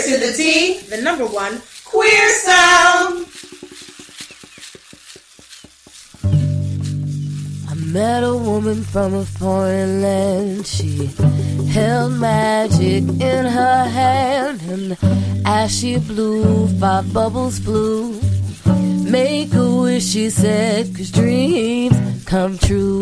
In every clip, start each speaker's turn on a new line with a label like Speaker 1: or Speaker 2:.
Speaker 1: to the T, the number one queer sound.
Speaker 2: I met a woman from a foreign land. She held magic in her hand, and as she blew, 5 bubbles flew. Make a wish, she said, 'cause dreams come true.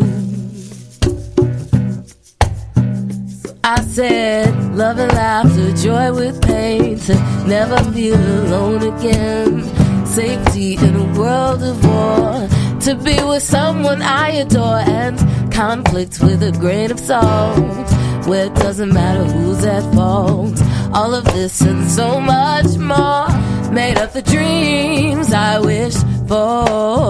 Speaker 2: So I said, love and laughter, joy with pain, to never feel alone again. Safety in a world of war, to be with someone I adore, and conflict with a grain of salt, where it doesn't matter who's at fault. All of this and so much more made up the dreams I wish for.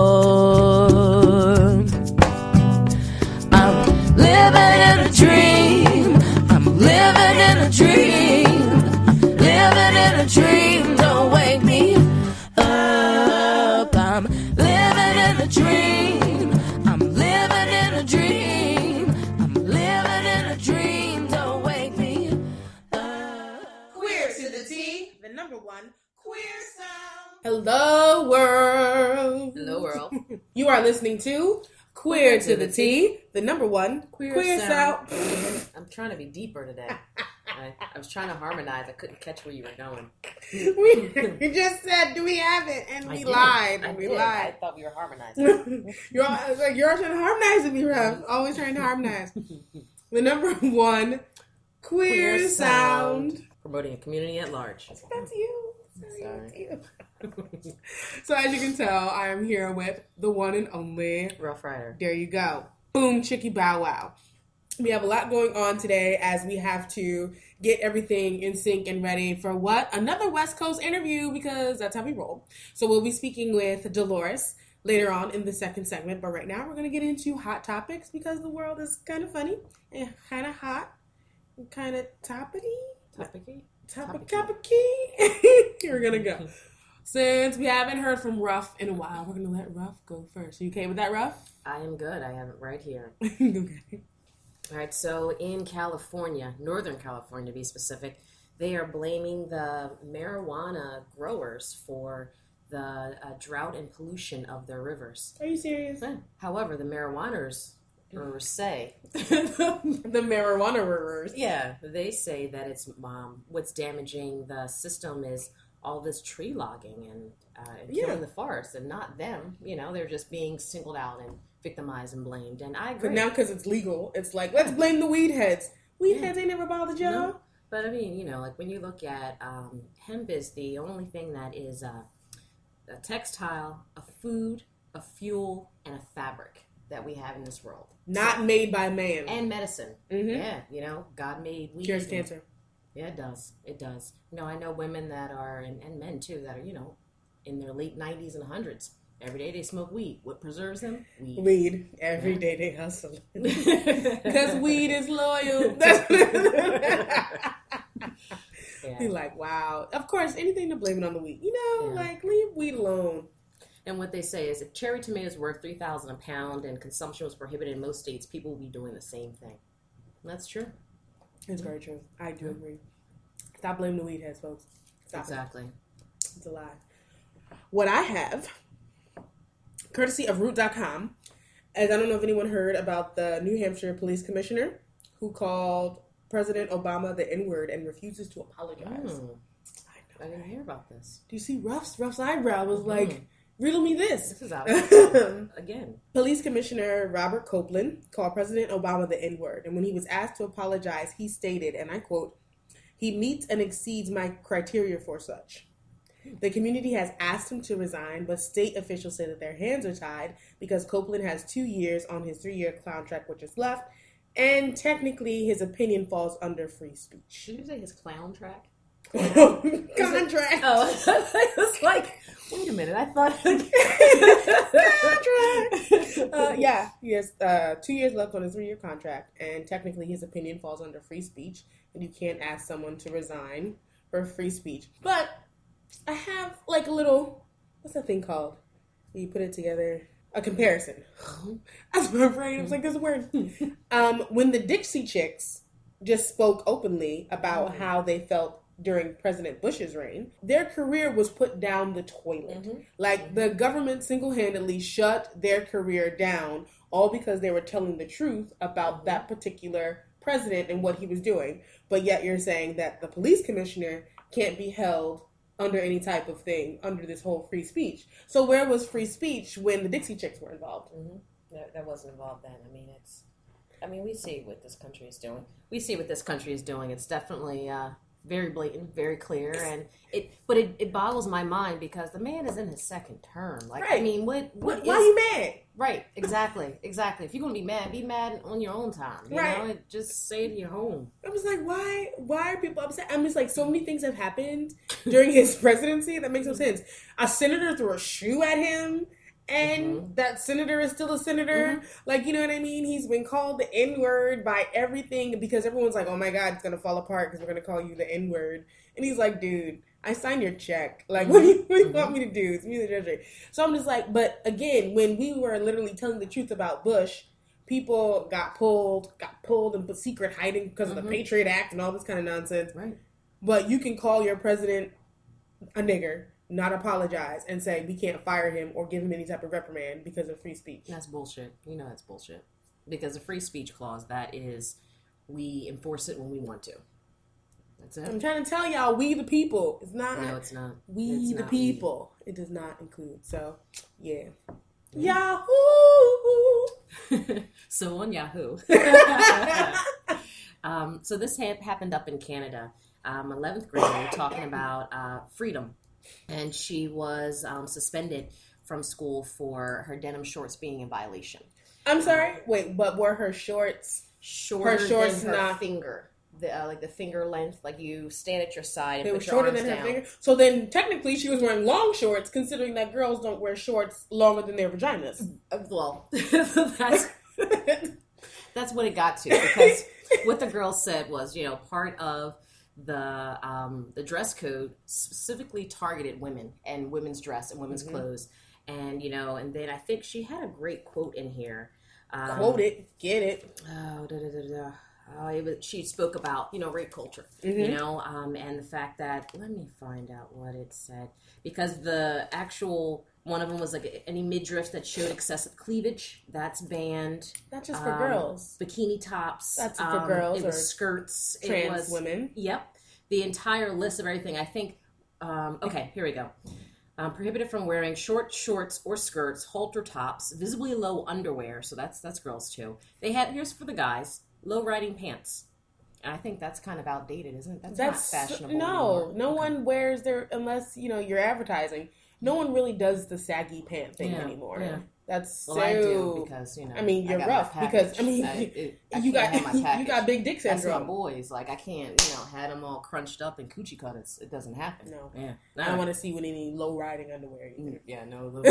Speaker 2: I'm living in a dream. I'm living in a dream. I'm living in a dream. Don't wake me up. I'm living in a dream. I'm living in a dream. I'm living in a dream. Don't wake me up.
Speaker 1: Queer to the T, the number one queer sound. Hello, world.
Speaker 3: Hello, world.
Speaker 1: You are listening to Queer to the T, the number one queer sound.
Speaker 3: I'm trying to be deeper today. I was trying to harmonize. I couldn't catch where you were going.
Speaker 1: We just said, do we have it? And we lied.
Speaker 3: I thought we were harmonizing.
Speaker 1: You're trying to harmonize with me, Rev. Always trying to harmonize. The number one queer sound.
Speaker 3: Promoting a community at large.
Speaker 1: That's you.
Speaker 3: Sorry.
Speaker 1: So as you can tell, I am here with the one and only
Speaker 3: Rough Rider.
Speaker 1: There you go. Boom, chickie bow wow. We have a lot going on today as we have to get everything in sync and ready for what? Another West Coast interview, because that's how we roll. So we'll be speaking with Dolores later on in the second segment. But right now we're going to get into hot topics because the world is kind of funny and kind of hot and kind of topicy. We're going to go. Since we haven't heard from Ruff in a while, we're going to let Ruff go first. You okay with that, Ruff?
Speaker 3: I am good. I have it right here.
Speaker 1: Okay.
Speaker 3: All right, so in California, Northern California to be specific, they are blaming the marijuana growers for the drought and pollution of their rivers.
Speaker 1: Are you serious?
Speaker 3: However, the marijuaners say...
Speaker 1: the marijuana growers.
Speaker 3: Yeah, they say that it's what's damaging the system is all this tree logging and killing the forest, and not them. You know, they're just being singled out and victimized and blamed. And I agree.
Speaker 1: But now because it's legal, it's like, let's blame the weed heads. Weed heads ain't never bothered y'all.
Speaker 3: No. But I mean, you know, like when you look at hemp is the only thing that is a textile, a food, a fuel, and a fabric that we have in this world.
Speaker 1: Not made by man.
Speaker 3: And medicine.
Speaker 1: Mm-hmm.
Speaker 3: Yeah, you know, God made weed.
Speaker 1: Cures cancer.
Speaker 3: Yeah, it does. It does. You know, I know women that are, and men too, that are, you know, in their late 90s and 100s. Every day they smoke weed. What preserves them? Weed.
Speaker 1: Every day they hustle. Because weed is loyal. Be like, wow. Of course, anything to blame it on the weed. You know, like, leave weed alone.
Speaker 3: And what they say is if cherry tomatoes were worth $3,000 a pound and consumption was prohibited in most states, people would be doing the same thing. And that's true.
Speaker 1: It's very true. I do agree. Stop blaming the weed heads, folks. Stop
Speaker 3: exactly.
Speaker 1: It's a lie. What I have, courtesy of Root.com, as I don't know if anyone heard about the New Hampshire police commissioner who called President Obama the N-word and refuses to apologize.
Speaker 3: I didn't hear about this.
Speaker 1: Do you see Ruff's eyebrow was like, riddle me this.
Speaker 3: This is out again.
Speaker 1: Police Commissioner Robert Copeland called President Obama the N-word, and when he was asked to apologize, he stated, and I quote, "He meets and exceeds my criteria for such." The community has asked him to resign, but state officials say that their hands are tied because Copeland has 2 years on his 3-year contract, which is left, and technically his opinion falls under free speech.
Speaker 3: Did you say his clown track?
Speaker 1: Contract.
Speaker 3: I was like, wait a minute. I thought
Speaker 1: contract. Yeah, he has 2 years left on his 3-year contract, and technically his opinion falls under free speech, and you can't ask someone to resign for free speech. But I have like a little, what's that thing called? You put it together. A comparison. That's my brain. I was like, there's a word. When the Dixie Chicks just spoke openly about how they felt during President Bush's reign, their career was put down the toilet. Like, the government single-handedly shut their career down, all because they were telling the truth about that particular president and what he was doing. But yet you're saying that the police commissioner can't be held under any type of thing, under this whole free speech. So where was free speech when the Dixie Chicks were involved?
Speaker 3: That wasn't involved then. We see what this country is doing. It's definitely very blatant, very clear, and it boggles my mind because the man is in his second term. Like,
Speaker 1: right.
Speaker 3: Why
Speaker 1: are you mad?
Speaker 3: Right, exactly. If you're gonna be mad on your own time. You know, just stay in your home.
Speaker 1: I was like, why are people upset? I'm just like, so many things have happened during his presidency that makes no sense. A senator threw a shoe at him, and that senator is still a senator. Like, you know what I mean? He's been called the N-word by everything because everyone's like, oh my God, it's gonna fall apart because we're gonna call you the N-word. And he's like, dude, I signed your check. Like, what do you want me to do? It's me, the judge. So I'm just like, but again, when we were literally telling the truth about Bush, people got pulled and put secret hiding because of the Patriot Act and all this kind of nonsense.
Speaker 3: Right.
Speaker 1: But you can call your president a nigger, not apologize, and say we can't fire him or give him any type of reprimand because of free speech.
Speaker 3: That's bullshit. You know that's bullshit. Because the free speech clause, that is, we enforce it when we want to. That's it.
Speaker 1: I'm trying to tell y'all, we the people. It's not.
Speaker 3: No, it's not.
Speaker 1: We the people. It does not include. So, yeah. Yahoo!
Speaker 3: So on Yahoo. So this happened up in Canada. 11th grader talking about freedom. And she was suspended from school for her denim shorts being in violation.
Speaker 1: I'm sorry? Wait, but were her shorts...
Speaker 3: Shorter than her finger. Like the finger length, like you stand at your side and put your arms down. They were shorter than her finger?
Speaker 1: So then technically she was wearing long shorts, considering that girls don't wear shorts longer than their vaginas.
Speaker 3: Well, that's what it got to. Because what the girl said was, you know, part of the dress code specifically targeted women and women's dress and women's clothes. And, you know, and then I think she had a great quote in here.
Speaker 1: Quote it. Get it.
Speaker 3: She spoke about, you know, rape culture, you know, and the fact that, let me find out what it said, because the actual, one of them was like any midriff that showed excessive cleavage, that's banned.
Speaker 1: Not just for girls.
Speaker 3: Bikini tops.
Speaker 1: That's for girls.
Speaker 3: It was skirts.
Speaker 1: Trans women.
Speaker 3: Yep. The entire list of everything, I think, okay, here we go. Prohibited from wearing short shorts or skirts, halter tops, visibly low underwear, so that's girls too. They had, here's for the guys, low riding pants. And I think that's kind of outdated, isn't it? That's not fashionable anymore.
Speaker 1: No one wears their, unless, you know, you're advertising. No one really does the saggy pant thing anymore. Yeah. That's
Speaker 3: I do because, you know.
Speaker 1: I mean, you're rough because, I mean, you got big dick syndrome.
Speaker 3: That's my boys. Like, I can't, you know, have them all crunched up and coochie cut. It doesn't happen.
Speaker 1: No.
Speaker 3: Yeah.
Speaker 1: I don't want to see with any low riding underwear either.
Speaker 3: Yeah, no low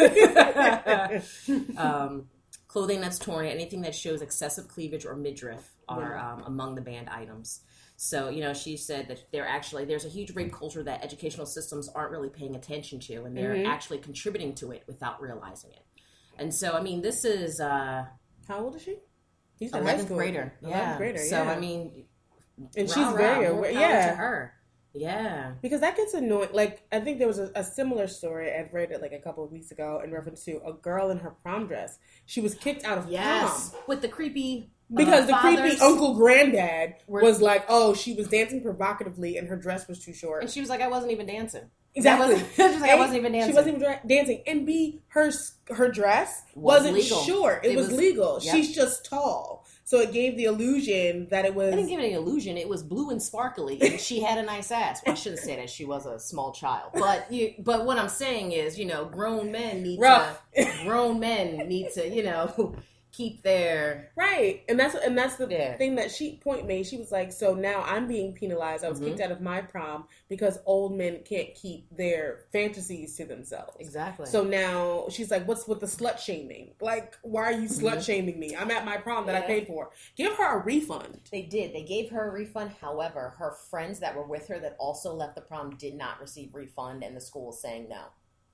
Speaker 3: riding. Clothing that's torn, anything that shows excessive cleavage or midriff are among the banned items. So, you know, she said that there's a huge rape culture that educational systems aren't really paying attention to, and they're actually contributing to it without realizing it. And so, I mean, this is... how
Speaker 1: old is she?
Speaker 3: He's 11th grader.
Speaker 1: 11th grader,
Speaker 3: So, I mean...
Speaker 1: And she's very aware. Yeah.
Speaker 3: To her. Yeah.
Speaker 1: Because that gets annoying. Like, I think there was a similar story I'd read it like a couple of weeks ago in reference to a girl in her prom dress. She was kicked out of prom.
Speaker 3: With the creepy...
Speaker 1: Because the creepy uncle granddad was like, oh, she was dancing provocatively and her dress was too short.
Speaker 3: And she was like, I wasn't even dancing.
Speaker 1: Exactly.
Speaker 3: She was like, I wasn't even dancing.
Speaker 1: She wasn't even dancing. And B, her dress wasn't
Speaker 3: legal.
Speaker 1: Short. It was legal.
Speaker 3: Yep.
Speaker 1: She's just tall. So it gave the illusion that it was...
Speaker 3: I didn't give it an illusion. It was blue and sparkly. And she had a nice ass. Well, I shouldn't say that she was a small child. But what I'm saying is, you know, grown men need to, you know... keep their
Speaker 1: right, and that's the thing that she made. She was like, so now I'm being penalized. I was kicked out of my prom because old men can't keep their fantasies to themselves.
Speaker 3: Exactly.
Speaker 1: So now she's like, what's with the slut shaming? Like, why are you slut shaming me? I'm at my prom that I paid for. Give her a refund.
Speaker 3: They did. They gave her a refund. However, her friends that were with her that also left the prom did not receive refund, and the school is saying no.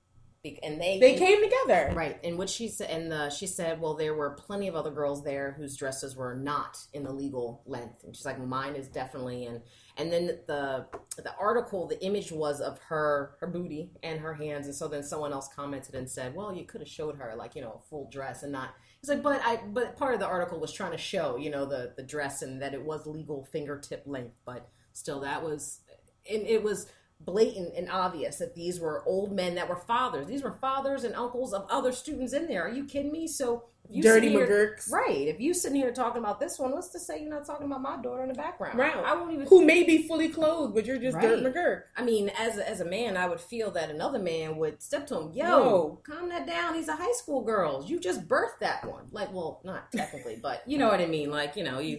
Speaker 3: And
Speaker 1: they came together,
Speaker 3: right? And what she said, she said, well, there were plenty of other girls there whose dresses were not in the legal length, and she's like, mine is definitely. And then the article, the image was of her booty and her hands, and so then someone else commented and said, well, you could have showed her like, a full dress and not. It's like, but part of the article was trying to show, the dress and that it was legal fingertip length, but still that was, and it was blatant and obvious that these were old men that were fathers. These were fathers and uncles of other students in there. Are you kidding me? So if you
Speaker 1: dirty McGurks,
Speaker 3: right? If you sitting here talking about this one, what's to say you're not talking about my daughter in the background?
Speaker 1: Right.
Speaker 3: I won't even.
Speaker 1: Who may be fully clothed, but you're just
Speaker 3: right.
Speaker 1: dirt McGurk.
Speaker 3: I mean, as a man, I would feel that another man would step to him. Yo, calm that down. He's a high school girl. You just birthed that one. Like, well, not technically, but you know what I mean. Like,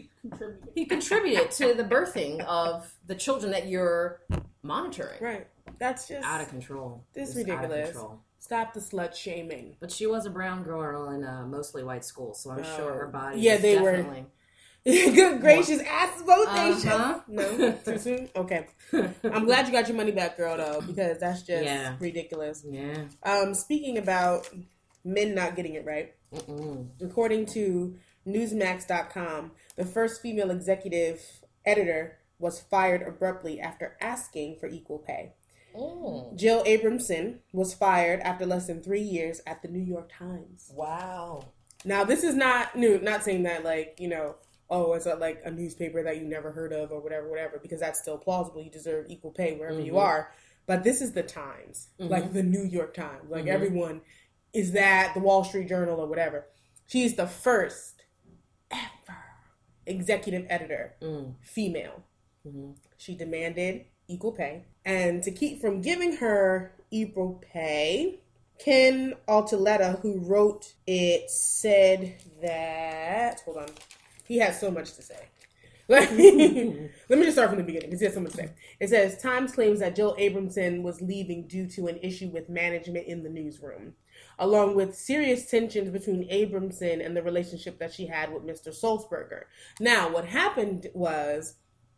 Speaker 3: he contributed to the birthing of the children that you're monitoring.
Speaker 1: Right. That's just
Speaker 3: out of control.
Speaker 1: This is ridiculous. Stop the slut shaming.
Speaker 3: But she was a brown girl in a mostly white school, so I'm sure her body.
Speaker 1: Yeah, they definitely... were. Good gracious, ass both nations. No, too soon. Okay, I'm glad you got your money back, girl. Though, because that's just ridiculous.
Speaker 3: Yeah.
Speaker 1: Speaking about men not getting it right, according to Newsmax.com, the first female executive editor was fired abruptly after asking for equal pay. Jill Abramson was fired after less than 3 years at the New York Times.
Speaker 3: Wow.
Speaker 1: Now, this is not new. Not saying that, like, it's like a newspaper that you never heard of or whatever, because that's still plausible. You deserve equal pay wherever you are. But this is the Times, like the New York Times. Like, everyone is that, the Wall Street Journal or whatever. She's the first ever executive editor, female. She demanded equal pay. And to keep from giving her equal pay, Ken Altaletta, who wrote it, said that... Hold on. He has so much to say. Let me just start from the beginning, because he has so much to say. It says, Times claims that Jill Abramson was leaving due to an issue with management in the newsroom, along with serious tensions between Abramson and the relationship that she had with Mr. Sulzberger. Now, what happened was,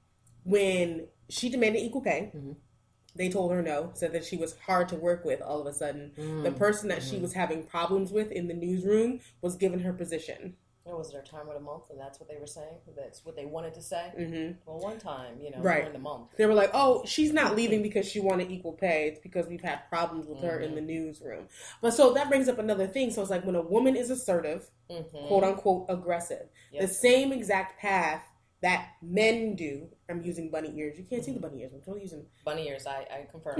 Speaker 1: when she demanded equal pay, they told her no, said that she was hard to work with all of a sudden. The person that she was having problems with in the newsroom was given her position.
Speaker 3: Was it her time of the month, and that's what they were saying? That's what they wanted to say? Well, one time,
Speaker 1: right.
Speaker 3: during the month.
Speaker 1: They were like, oh, she's not leaving because she wanted equal pay. It's because we've had problems with her in the newsroom. But so that brings up another thing. So it's like when a woman is assertive, quote unquote aggressive, the same exact path that men do. I'm using bunny ears. You can't see the bunny ears. I'm totally using
Speaker 3: bunny ears. I confirm.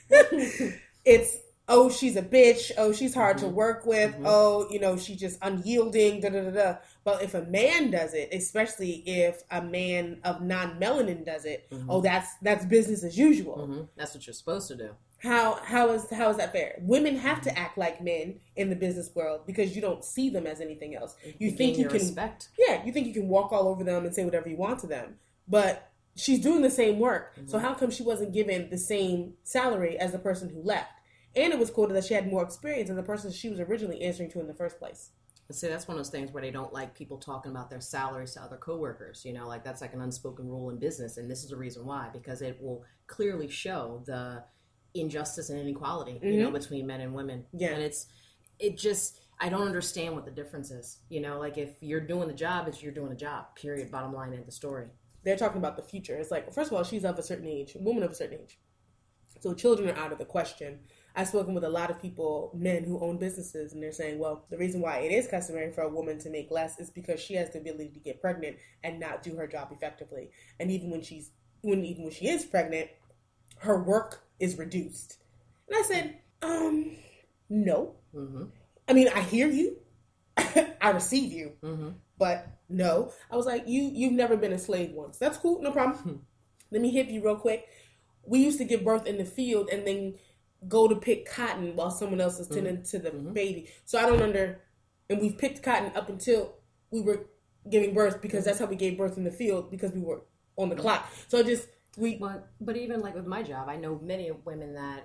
Speaker 1: It's, oh, she's a bitch. Oh, she's hard to work with. Oh, she's just unyielding. Da da da da. But if a man does it, especially if a man of non-melanin does it, that's business as usual.
Speaker 3: That's what you're supposed to do.
Speaker 1: How is that fair? Women have to act like men in the business world because you don't see them as anything else. You think you can
Speaker 3: respect.
Speaker 1: Yeah, you think you can walk all over them and say whatever you want to them. But she's doing the same work. So how come she wasn't given the same salary as the person who left? And it was quoted that she had more experience than the person she was originally answering to in the first place.
Speaker 3: See, that's one of those things where they don't like people talking about their salaries to other coworkers. Like that's like an unspoken rule in business. And this is the reason why, because it will clearly show the injustice and inequality, between men and women. Yeah. And I don't understand what the difference is. Like if you're doing the job, you're doing a job, period, bottom line, end of story.
Speaker 1: They're talking about the future. It's like, first of all, she's of a certain age, a woman of a certain age. So children are out of the question. I've spoken with a lot of people, men who own businesses, and they're saying, well, the reason why it is customary for a woman to make less is because she has the ability to get pregnant and not do her job effectively. And even when she is pregnant, her work is reduced. And I said, no. I mean, I hear you. I receive you. But no. I was like, you've never been a slave once. That's cool. No problem. Let me hit you real quick. We used to give birth in the field and then go to pick cotton while someone else is tending to the baby. So I don't and we've picked cotton up until we were giving birth because that's how we gave birth in the field because we were on the clock. So
Speaker 3: but even like with my job, I know many women that,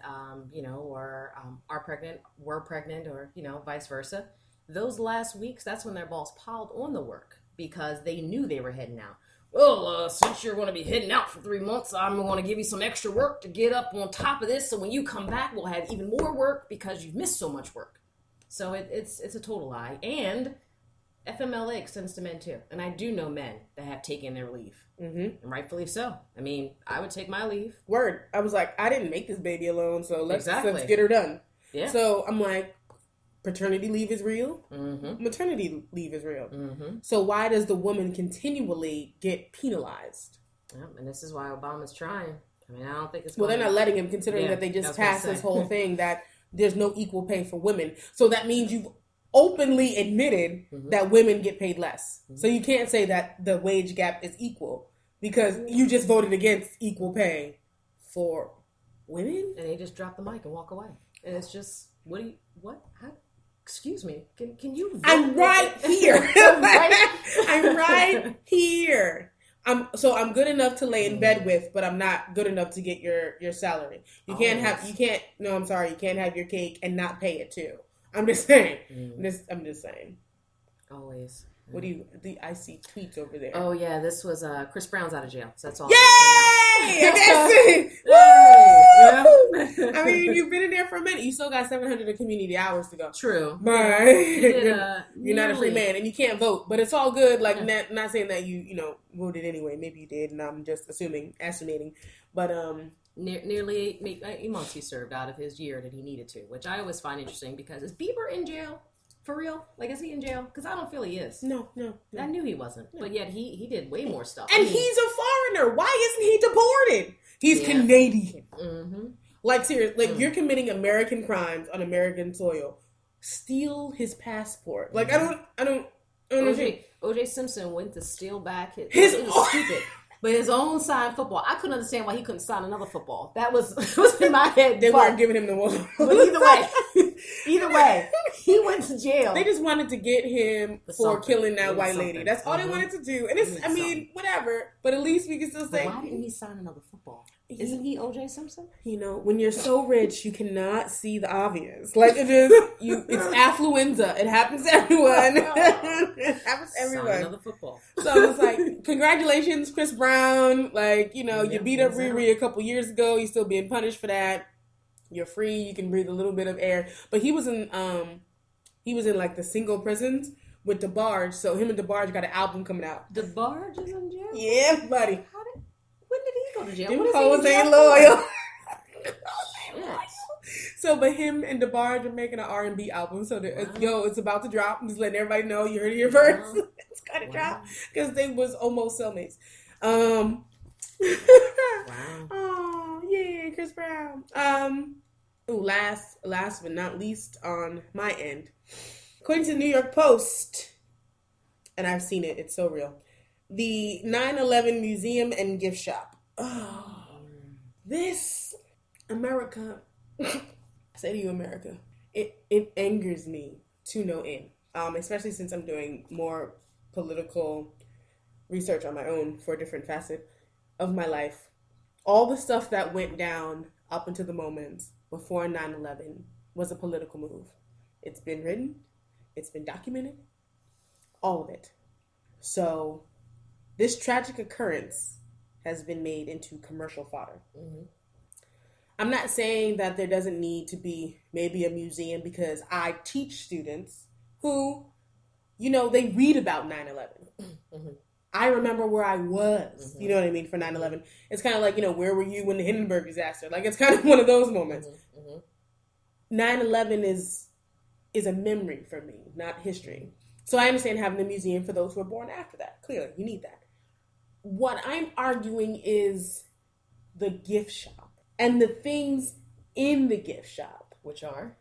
Speaker 3: are pregnant, were pregnant, or, vice versa. Those last weeks, that's when their boss piled on the work because they knew they were heading out. well, since you're going to be heading out for 3 months, I'm going to give you some extra work to get up on top of this. So when you come back, we'll have even more work because you've missed so much work. So it's a total lie. And FMLA extends to men too. And I do know men that have taken their leave. Mm-hmm. And rightfully so. I mean, I would take my leave.
Speaker 1: Word. I was like, I didn't make this baby alone, so let's get her done. Yeah. So I'm like, paternity leave is real. Mm-hmm. Maternity leave is real. Mm-hmm. So why does the woman continually get penalized?
Speaker 3: And this is why Obama's trying. I mean, I don't think it's...
Speaker 1: Well, they're not letting him, considering that they just passed this whole thing that there's no equal pay for women. So that means you've openly admitted that women get paid less. So you can't say that the wage gap is equal because you just voted against equal pay for women.
Speaker 3: And they just drop the mic and walk away. And it's just, how? Excuse me. Can you vote?
Speaker 1: I'm right here. I'm right here. I'm good enough to lay in bed with, but I'm not good enough to get your salary. You can't have your cake and not pay it too. I'm just saying. I'm just saying.
Speaker 3: Always.
Speaker 1: What do you? I see tweets over there.
Speaker 3: Oh yeah, this was Chris Brown's out of jail. So that's all.
Speaker 1: Yay! I mean, you've been in there for a minute. You still got 700 of community hours to go.
Speaker 3: True.
Speaker 1: But you're not a free man, and you can't vote. But it's all good. Like not saying that you voted anyway. Maybe you did, and I'm just estimating. But
Speaker 3: nearly 8 months he served out of his year that he needed to, which I always find interesting because is Bieber in jail? For real? Like, is he in jail? Because I don't feel he is.
Speaker 1: No.
Speaker 3: I knew he wasn't. No. But yet he did way more stuff.
Speaker 1: And he's a foreigner. Why isn't he deported? He's Canadian. Mm-hmm. Like, seriously, you're committing American crimes on American soil. Steal his passport. Like, I don't understand.
Speaker 3: O.J. Simpson went to steal back his it was stupid. But his own signed football. I couldn't understand why he couldn't sign another football. That was in my head.
Speaker 1: They weren't giving him the one.
Speaker 3: But either way, he went to jail.
Speaker 1: They just wanted to get him for killing that white lady. That's all they wanted to do. And it's, whatever. But at least we can still say.
Speaker 3: But why didn't he sign another football? Isn't he O.J. Simpson?
Speaker 1: When you're so rich, you cannot see the obvious. Like, it's affluenza. It happens to everyone. It happens to everyone.
Speaker 3: Sign another football.
Speaker 1: So it's like, congratulations, Chris Brown. Like, you beat up Riri a couple years ago. You're still being punished for that. You're free. You can breathe a little bit of air. But he was in like the single prisons with DeBarge. So him and DeBarge got an album coming out.
Speaker 3: DeBarge is in jail?
Speaker 1: Yeah, buddy.
Speaker 3: When did he go to jail?
Speaker 1: Them hoes ain't loyal. So, but him and DeBarge are making an R&B album. So, it's about to drop. I'm just letting everybody know. You heard it here first. It's got to drop. Because they was almost cellmates. Wow. Oh, yeah, Chris Brown. Last but not least on my end. According to the New York Post, and I've seen it. It's so real. The 9/11 Museum and Gift Shop. Oh, this America. I say to you, America, it angers me to no end. Especially since I'm doing more political research on my own for a different facet of my life. All the stuff that went down up until the moments before 9/11 was a political move. It's been written. It's been documented. All of it. So this tragic occurrence has been made into commercial fodder. Mm-hmm. I'm not saying that there doesn't need to be maybe a museum because I teach students who, they read about 9/11. Mm-hmm. I remember where I was, you know what I mean, for 9/11. It's kind of like, where were you when the Hindenburg disaster? Like, it's kind of one of those moments. Mm-hmm. 9/11 is a memory for me, not history. So I understand having a museum for those who were born after that. Clearly, you need that. What I'm arguing is the gift shop and the things in the gift shop, which are...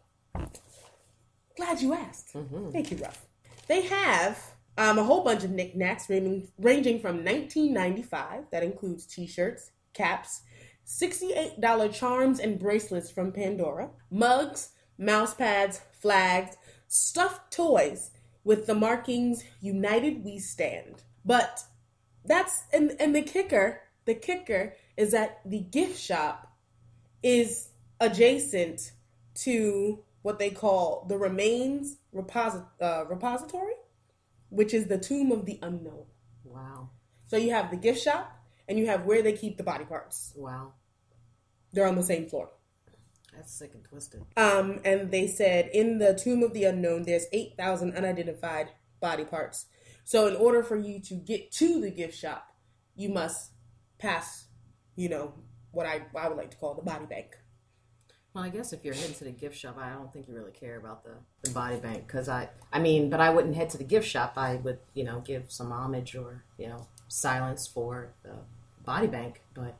Speaker 1: Glad you asked. Mm-hmm. Thank you, Ruff. They have a whole bunch of knickknacks ranging from $19.95, that includes t-shirts, caps, $68 charms and bracelets from Pandora, mugs, mouse pads, flags, stuffed toys with the markings United We Stand. But that's and the kicker is that the gift shop is adjacent to what they call the Remains Repository, which is the Tomb of the Unknown.
Speaker 3: Wow.
Speaker 1: So you have the gift shop and you have where they keep the body parts.
Speaker 3: Wow.
Speaker 1: They're on the same floor.
Speaker 3: That's sick and twisted.
Speaker 1: And they said in the Tomb of the Unknown, there's 8,000 unidentified body parts. So in order for you to get to the gift shop, you must pass, what I would like to call the body bank.
Speaker 3: Well, I guess if you're heading to the gift shop, I don't think you really care about the body bank. Because but I wouldn't head to the gift shop. I would, give some homage or, silence for the body bank. But,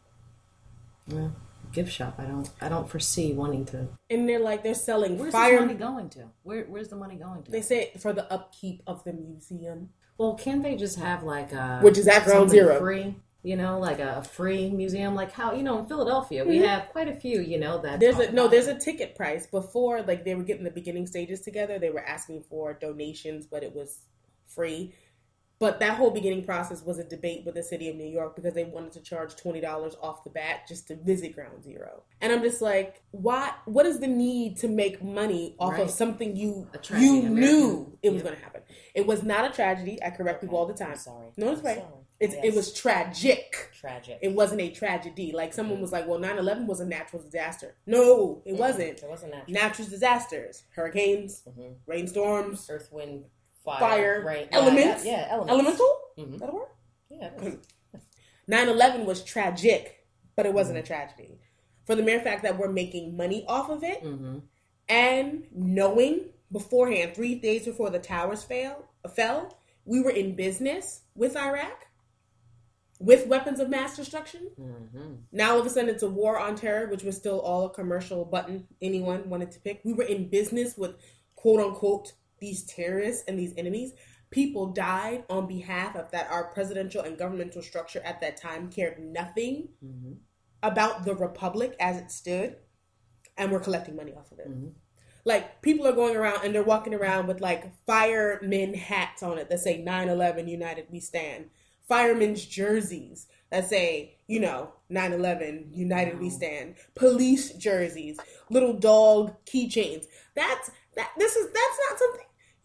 Speaker 3: gift shop, I don't foresee wanting to.
Speaker 1: And they're selling
Speaker 3: Where's
Speaker 1: fire.
Speaker 3: the money going to? Where's the money going to?
Speaker 1: They say for the upkeep of the museum.
Speaker 3: Well, can't they just have
Speaker 1: which is at Ground Zero,
Speaker 3: free? Like a free museum, like how in Philadelphia we have quite a few. That
Speaker 1: there's a ticket price. Before, they were getting the beginning stages together, they were asking for donations, but it was free. But that whole beginning process was a debate with the city of New York because they wanted to charge $20 off the bat just to visit Ground Zero. And I'm just like, why? What is the need to make money off of something you knew it was going to happen? It was not a tragedy. I correct people all the time.
Speaker 3: I'm sorry.
Speaker 1: No, it's right. It was tragic.
Speaker 3: Tragic.
Speaker 1: It wasn't a tragedy. Like someone was like, well, 9/11 was a natural disaster. No, it wasn't.
Speaker 3: It wasn't
Speaker 1: natural disasters. Hurricanes, rainstorms,
Speaker 3: earth, wind,
Speaker 1: fire,
Speaker 3: right?
Speaker 1: Elements.
Speaker 3: Elements.
Speaker 1: Elemental?
Speaker 3: Mm-hmm.
Speaker 1: Is that a word?
Speaker 3: Yeah, it is.
Speaker 1: 9/11 was tragic, but it wasn't a tragedy. For the mere fact that we're making money off of it and knowing beforehand, 3 days before the towers fell, we were in business with Iraq with weapons of mass destruction. Now all of a sudden it's a war on terror, which was still all a commercial button anyone wanted to pick. We were in business with quote unquote these terrorists and these enemies. People died on behalf of that. Our presidential and governmental structure at that time cared nothing about the republic as it stood, and we're collecting money off of it. Like, people are going around and they're walking around with firemen hats on it that say 9/11 United We Stand. Firemen's jerseys that say, 9/11 United We Stand. Police jerseys, little dog keychains. That's not something,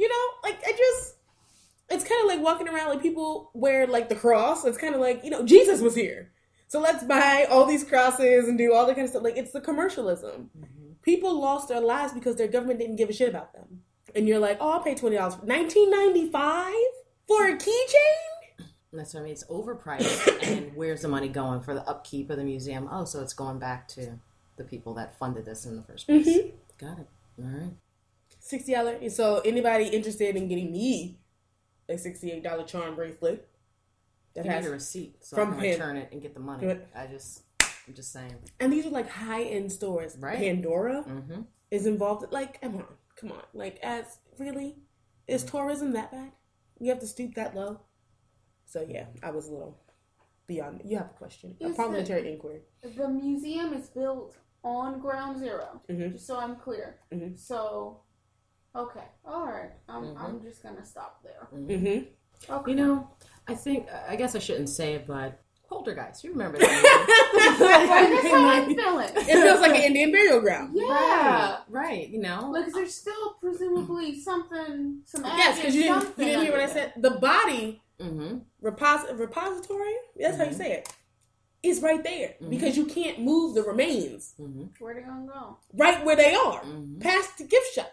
Speaker 1: it's kind of like walking around like people wear the cross. It's kind of like, Jesus was here. So let's buy all these crosses and do all that kind of stuff. It's the commercialism. People lost their lives because their government didn't give a shit about them. And you're like, oh, I'll pay $20. $19.95 for a keychain?
Speaker 3: That's what I mean. It's overpriced. And where's the money going for the upkeep of the museum? Oh, so it's going back to the people that funded this in the first place. Got it. All right.
Speaker 1: $60. So anybody interested in getting me a $68 charm bracelet
Speaker 3: that has a receipt so I can return it and get the money. I'm just saying. And
Speaker 1: these are high-end stores.
Speaker 3: Right.
Speaker 1: Pandora is involved. Come on. Really? Is tourism that bad? You have to stoop that low? So yeah, I was a little beyond. You have a question. A parliamentary inquiry.
Speaker 4: The museum is built on Ground Zero, just so I'm clear. So, okay. All right. I'm just going to stop there.
Speaker 1: Okay.
Speaker 3: I guess I shouldn't say it, but Poltergeist. You remember that?
Speaker 4: That's how I'm feeling.
Speaker 1: It feels like an Indian burial ground.
Speaker 4: Yeah.
Speaker 3: Right.
Speaker 4: Because there's still presumably something,
Speaker 1: yes, because you didn't hear what I said. The body repository, that's how you say it, is right there. Because you can't move the remains.
Speaker 4: Where they going to go?
Speaker 1: Right where they are. Past the gift shop.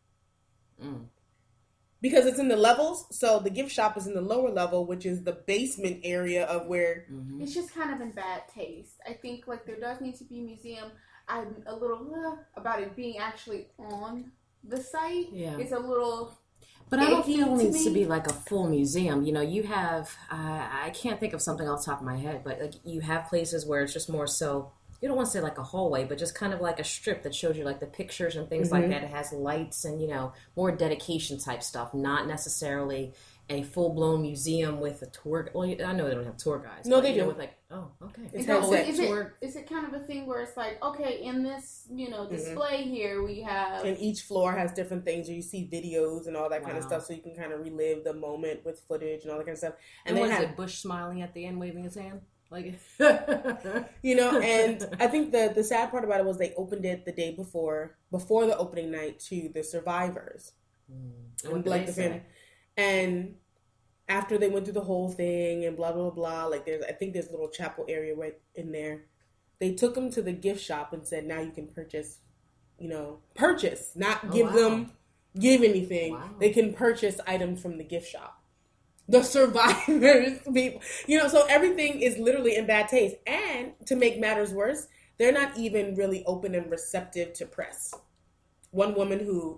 Speaker 1: Because it's in the levels, so the gift shop is in the lower level, which is the basement area of where...
Speaker 4: It's just kind of in bad taste. I think, there does need to be a museum. I'm a little about it being actually on the site.
Speaker 3: Yeah.
Speaker 4: It's a little...
Speaker 3: But I don't feel it needs to be a full museum. You have... I can't think of something off the top of my head, but you have places where it's just more so... You don't want to say a hallway, but just kind of a strip that shows you the pictures and things like that. It has lights and, more dedication type stuff, not necessarily a full-blown museum with a tour. Well, I know they don't have tour guides.
Speaker 1: No, they do.
Speaker 3: With oh, okay.
Speaker 4: Is it kind of a thing where it's okay, in this, display here we have...
Speaker 1: And each floor has different things where you see videos and all that kind of stuff, so you can kind of relive the moment with footage and all that kind of stuff.
Speaker 3: And then it Bush smiling at the end, waving his hand?
Speaker 1: And I think the sad part about it was they opened it the day before the opening night to the survivors.
Speaker 3: And what did they say?
Speaker 1: And after they went through the whole thing and blah, blah, blah, like I think there's a little chapel area right in there. They took them to the gift shop and said, now you can purchase, not give anything. Wow. They can purchase items from the gift shop. The survivors, people, so everything is literally in bad taste. And to make matters worse, they're not even really open and receptive to press. One woman who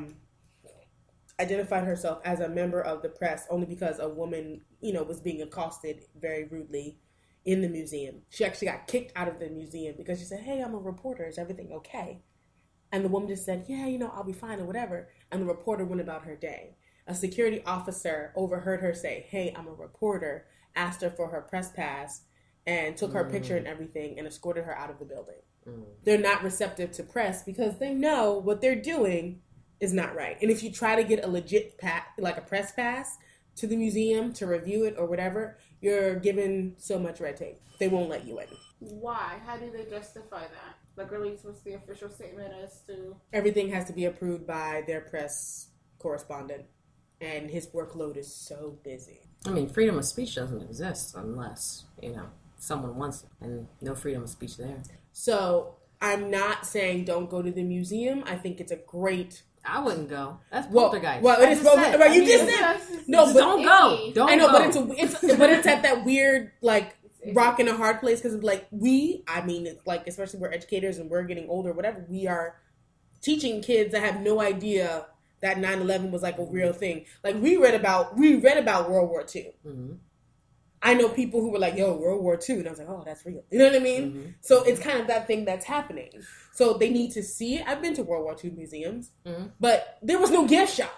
Speaker 1: identified herself as a member of the press only because a woman, was being accosted very rudely in the museum. She actually got kicked out of the museum because she said, hey, I'm a reporter. Is everything okay? And the woman just said, yeah, I'll be fine or whatever. And the reporter went about her day. A security officer overheard her say, hey, I'm a reporter, asked her for her press pass, and took her picture and everything and escorted her out of the building. They're not receptive to press because they know what they're doing is not right. And if you try to get a legit like a press pass to the museum to review it or whatever, you're given so much red tape. They won't let you in.
Speaker 4: Why? How do they justify that? Like, at least what's the official statement as to...
Speaker 1: Everything has to be approved by their press correspondent. And his workload is so busy.
Speaker 3: I mean, freedom of speech doesn't exist unless, someone wants it. And no freedom of speech there.
Speaker 1: So, I'm not saying don't go to the museum. I think it's a great...
Speaker 3: I wouldn't go. That's poltergeist.
Speaker 1: Well, it is poltergeist. Right, you just said no, but
Speaker 3: don't go. Don't.
Speaker 1: I know,
Speaker 3: go.
Speaker 1: But it's at that weird rock in a hard place because it's like especially we're educators and we're getting older, whatever. We are teaching kids that have no idea that 9/11 was like a real thing. Like we read about World War II. Mm-hmm. I know people who were like, yo, World War II. And I was like, oh, that's real. You know what I mean? Mm-hmm. So it's kind of that thing that's happening. So they need to see it. I've been to World War II museums, but there was no gift shop.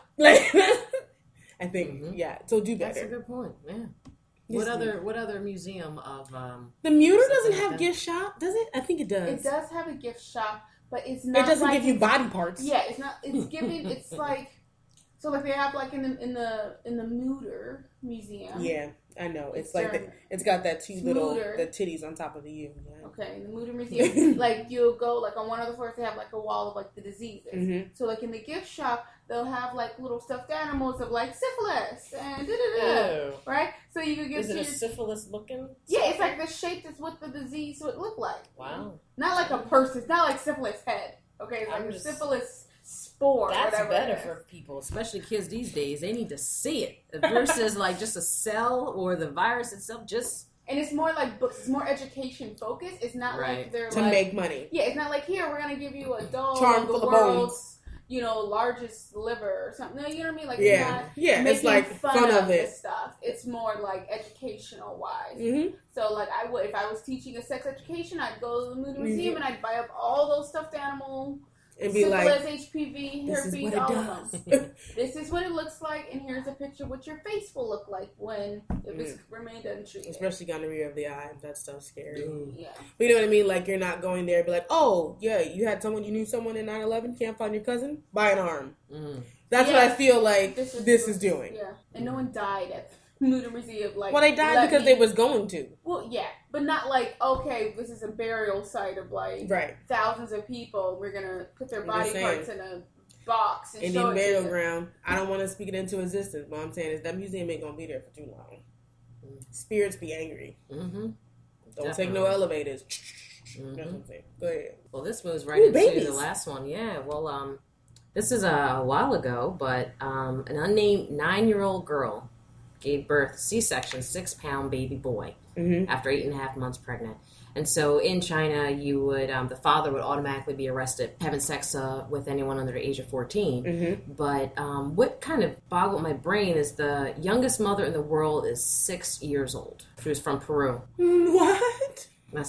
Speaker 1: I think, so do better.
Speaker 3: That's a good point, yeah. What other museum of...
Speaker 1: the Muter doesn't have gift shop, does it? I think it does.
Speaker 4: It does have a gift shop, but it's not.
Speaker 1: It doesn't give you body parts.
Speaker 4: Yeah, it's not. It's giving. It's like so. Like they have like in the Muter museum.
Speaker 1: Yeah, I know. It's like it's got that the titties on top of the U. Yeah.
Speaker 4: Okay, in the Muter museum, like you'll go like on one of the floors they have like a wall of like the diseases. Mm-hmm. So like in the gift shop they'll have like little stuffed animals of like syphilis and right. So you could get.
Speaker 3: Is it a syphilis looking?
Speaker 4: Yeah, it's like the shape is what the disease would look like.
Speaker 3: Wow.
Speaker 4: Not like a person. It's not like syphilis head. Okay, it's like a syphilis spore.
Speaker 3: That's better for people, especially kids these days. They need to see it versus like just a cell or the virus itself.
Speaker 4: And it's more like books. It's more education focused. It's not like they're
Speaker 1: to make money.
Speaker 4: Yeah, it's not like here we're gonna give you a doll
Speaker 1: Charm
Speaker 4: of the world's largest liver or something. No, you know what I mean? Like
Speaker 1: it's like fun of it
Speaker 4: stuff. It's more like educational wise. Mm-hmm. So like I would if I was teaching a sex education, I'd go to the Muter Museum and I'd buy up all those stuffed animal. And be syphilis, like, HPV, herpes, all of them. This is what it looks like, and here's a picture of what your face will look like when it's remained untreated.
Speaker 1: Especially gonorrhea of the eye. That stuff's scary.
Speaker 4: Yeah.
Speaker 1: But you know what I mean? Like, you're not going there and be like, oh, yeah, you knew someone in 9/11, can't find your cousin? Buy an arm. Mm. That's what I feel like this is doing.
Speaker 4: Yeah. And no one died at the Muter Museum. Like,
Speaker 1: well, they died because they was going to.
Speaker 4: Well, yeah. But not like, okay, this is a burial site of like thousands of people. We're going to put their body parts in a box and
Speaker 1: show it burial ground. I don't want to speak it into existence. What I'm saying is that museum ain't going to be there for too long. Spirits be angry. Mm-hmm. Don't take no elevators. Mm-hmm. That's what I'm saying. Go ahead.
Speaker 3: Well, this moves right into the last one. Yeah, well, this is a while ago, but an unnamed 9-year-old girl gave birth, C-section, 6-pound baby boy after 8.5 months pregnant. And so in China, you would the father would automatically be arrested having sex with anyone under the age of 14. Mm-hmm. But what kind of boggled my brain is the youngest mother in the world is 6 years old. She was from Peru.
Speaker 1: What?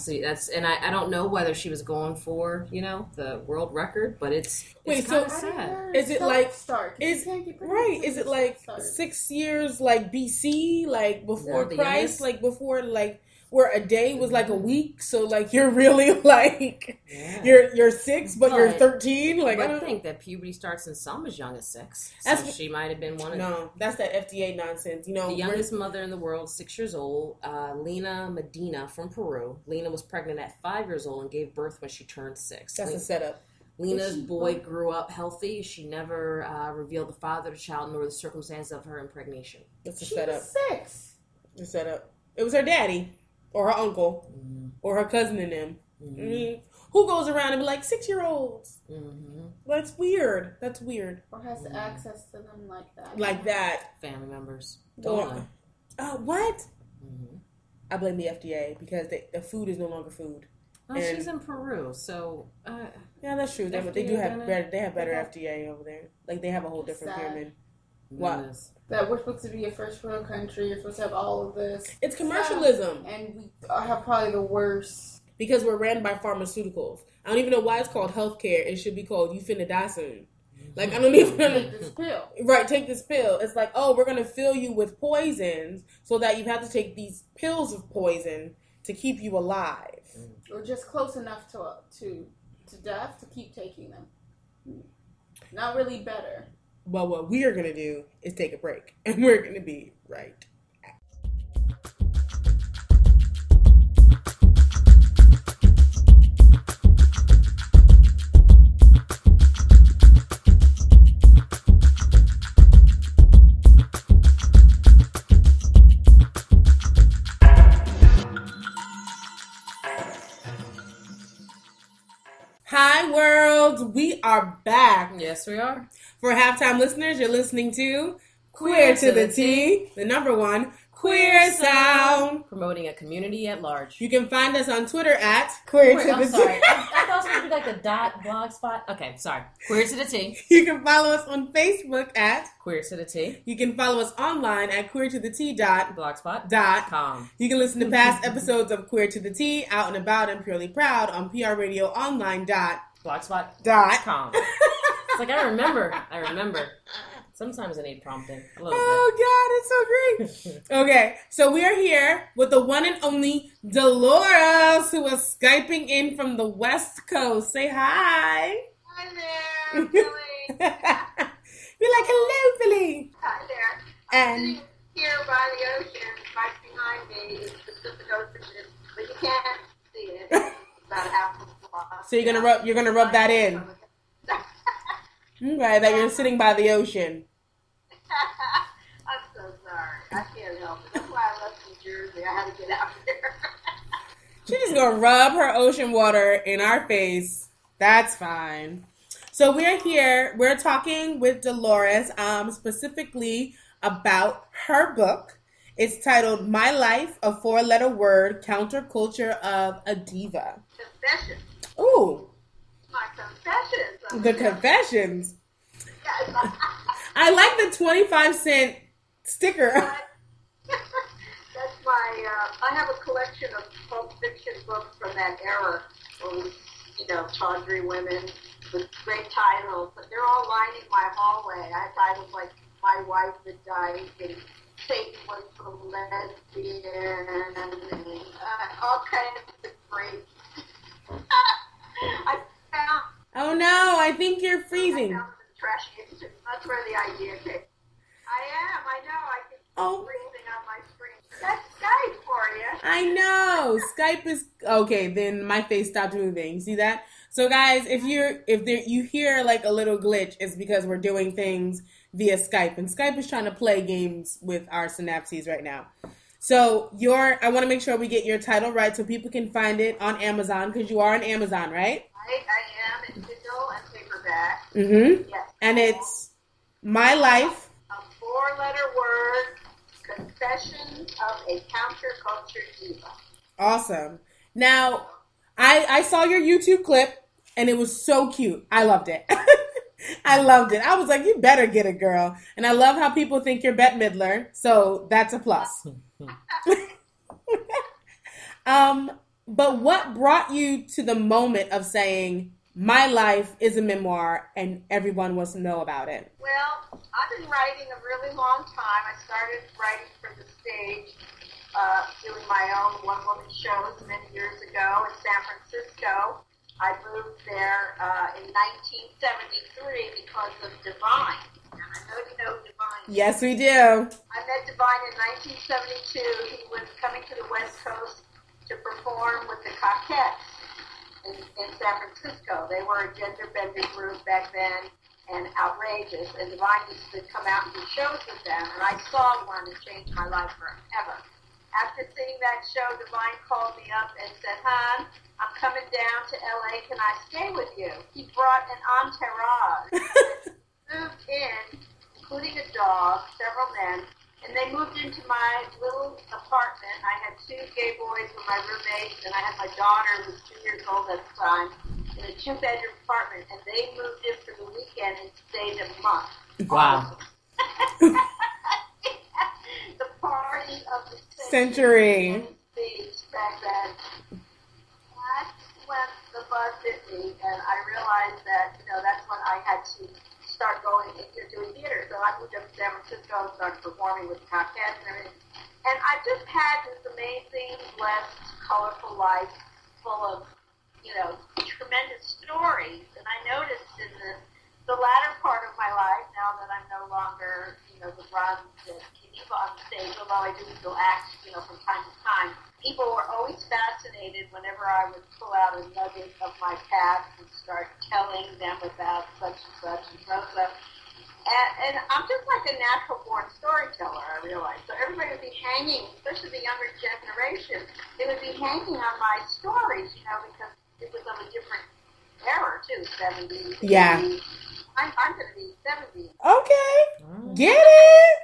Speaker 3: I don't know whether she was going for the world record, but it's kind of sad.
Speaker 1: Is it like Is it like 6 years like BC, like before Christ, like before like where a day was like a week? So like you're really like you're 6, but you're 13. Like
Speaker 3: I think that puberty starts in some as young as 6. So she might have been one.
Speaker 1: No, that's that FDA nonsense.
Speaker 3: The youngest mother in the world, 6 years old, Lena Medina from Peru. Lena was pregnant at 5 years old and gave birth when she turned 6.
Speaker 1: That's a setup.
Speaker 3: Lena's boy grew up healthy. She never revealed the father of the child nor the circumstance of her impregnation.
Speaker 1: It's a setup.
Speaker 4: Was 6.
Speaker 1: The setup. It was her daddy or her uncle or her cousin and them. Who goes around and be like 6-year-olds? That's weird. That's weird.
Speaker 4: Or has access to them like that.
Speaker 1: Like that.
Speaker 3: Family members.
Speaker 1: What? I blame the FDA because the food is no longer food.
Speaker 3: Oh, she's in Peru, so
Speaker 1: yeah, that's true. They do have better. They have better FDA over there. Like they have a whole different pyramid. What?
Speaker 4: That we're supposed to be a first world country. You're supposed to have all of this.
Speaker 1: It's commercialism,
Speaker 4: and we have probably the worst
Speaker 1: because we're ran by pharmaceuticals. I don't even know why it's called healthcare. It should be called "You finna die soon." Like I don't even
Speaker 4: take this pill.
Speaker 1: Right, take this pill. It's like, oh, we're gonna fill you with poisons so that you have to take these pills of poison to keep you alive,
Speaker 4: or just close enough to death to keep taking them. Not really better.
Speaker 1: But what we are gonna do is take a break, and we're gonna be right. Hi, world. We are back.
Speaker 3: Yes, we are.
Speaker 1: For halftime listeners, you're listening to Queer to the T, the #1 queer sound.
Speaker 3: Promoting a community at large.
Speaker 1: You can find us on Twitter at Queer to the T.
Speaker 3: I'm sorry. I thought it was going to be like the .blogspot. Okay, sorry. Queer to the T.
Speaker 1: You can follow us on Facebook at
Speaker 3: Queer to the T.
Speaker 1: You can follow us online at queertotheT.blogspot.com. You can listen to past episodes of Queer to the T, Out and About and Purely Proud on prradioonline.blogspot.com.
Speaker 3: It's like I remember. Sometimes I need prompting. A little bit.
Speaker 1: God, it's so great. Okay, so we are here with the one and only Dolores, who is Skyping in from the West Coast. Say hi.
Speaker 5: Hi there, Billy.
Speaker 1: Be like, hello, Billy.
Speaker 5: Hi there.
Speaker 1: And
Speaker 5: I'm sitting here by the ocean. Right behind me is the Pacific Ocean, but you can't see it. It's about half a block.
Speaker 1: So you're gonna rub that in. Right, that you're sitting by the ocean.
Speaker 5: I'm so sorry. I can't help it. That's why I left New Jersey. I had to get out there.
Speaker 1: She's just gonna rub her ocean water in our face. That's fine. So we're here. We're talking with Dolores, specifically about her book. It's titled "My Life: A 4-Letter Word: Counterculture of a Diva."
Speaker 5: Confessions.
Speaker 1: Ooh.
Speaker 5: My confessions.
Speaker 1: The confessions.
Speaker 5: Yes.
Speaker 1: I like the 25-cent sticker.
Speaker 5: That's my, I have a collection of pulp fiction books from that era. Tawdry women with great titles, but they're all lining my hallway. I have titles like My Wife That Died and Satan Was a Lesbian and all kinds of great.
Speaker 1: Oh no, I think you're freezing.
Speaker 5: That's where the idea came. I know. I can freezing on my screen. That's Skype for you.
Speaker 1: I know. Skype is okay. Then my face stopped moving. See that? So guys, if you hear like a little glitch, it's because we're doing things via Skype, and Skype is trying to play games with our synapses right now. So I want to make sure we get your title right so people can find it on Amazon, because you are on Amazon, right?
Speaker 5: I am in Kindle and paperback.
Speaker 1: Mm-hmm.
Speaker 5: Yes.
Speaker 1: And it's My Life.
Speaker 5: A 4-letter word, Confession of a Counterculture Diva.
Speaker 1: Awesome. Now, I saw your YouTube clip, and it was so cute. I loved it. I loved it. I was like, you better get it, girl. And I love how people think you're Bette Midler, so that's a plus. But what brought you to the moment of saying, my life is a memoir and everyone wants to know about it?
Speaker 5: Well, I've been writing a really long time. I started writing for the stage, doing my own one-woman shows many years ago in San Francisco. I moved there in 1973 because of Divine. And I know you know Divine.
Speaker 1: Yes, we do.
Speaker 5: I met Divine in 1972. He was coming to the West Coast to perform with the Cockettes. in San Francisco. They were a gender bender group back then and outrageous. And Divine used to come out and do shows with them. And I saw one that changed my life forever. After seeing that show, Divine called me up and said, "Hon, I'm coming down to L.A. Can I stay with you?" He brought an entourage. Moved in, including a dog, several men, and they moved into my little apartment. I had 2 gay boys with my roommates, and I had my daughter, who was 2 years old at the time, in a 2-bedroom apartment, and they moved in for the weekend and stayed a month.
Speaker 3: Wow.
Speaker 5: The party of the
Speaker 1: century.
Speaker 5: Back then. That's when the buzz hit me, and I realized that, that's when I had to start going into doing theater. So I moved up to San Francisco and started performing with the Cockettes and everything. And I just had this amazing, blessed, colorful life full of, tremendous stories. And I noticed in the latter part of my life, now that I'm no longer, the bronze Geneva on stage, although I do still act, from time to time, people were always fascinated whenever I would pull out a nugget of my past and start telling them about such and such and so and so. And I'm just like a natural-born storyteller, I realize. So everybody would be hanging, especially the younger generation, they would be hanging on my stories, because it was of a different era, too, 70s.
Speaker 1: Yeah.
Speaker 5: 80s. I'm going to be 70.
Speaker 1: Okay. Get it?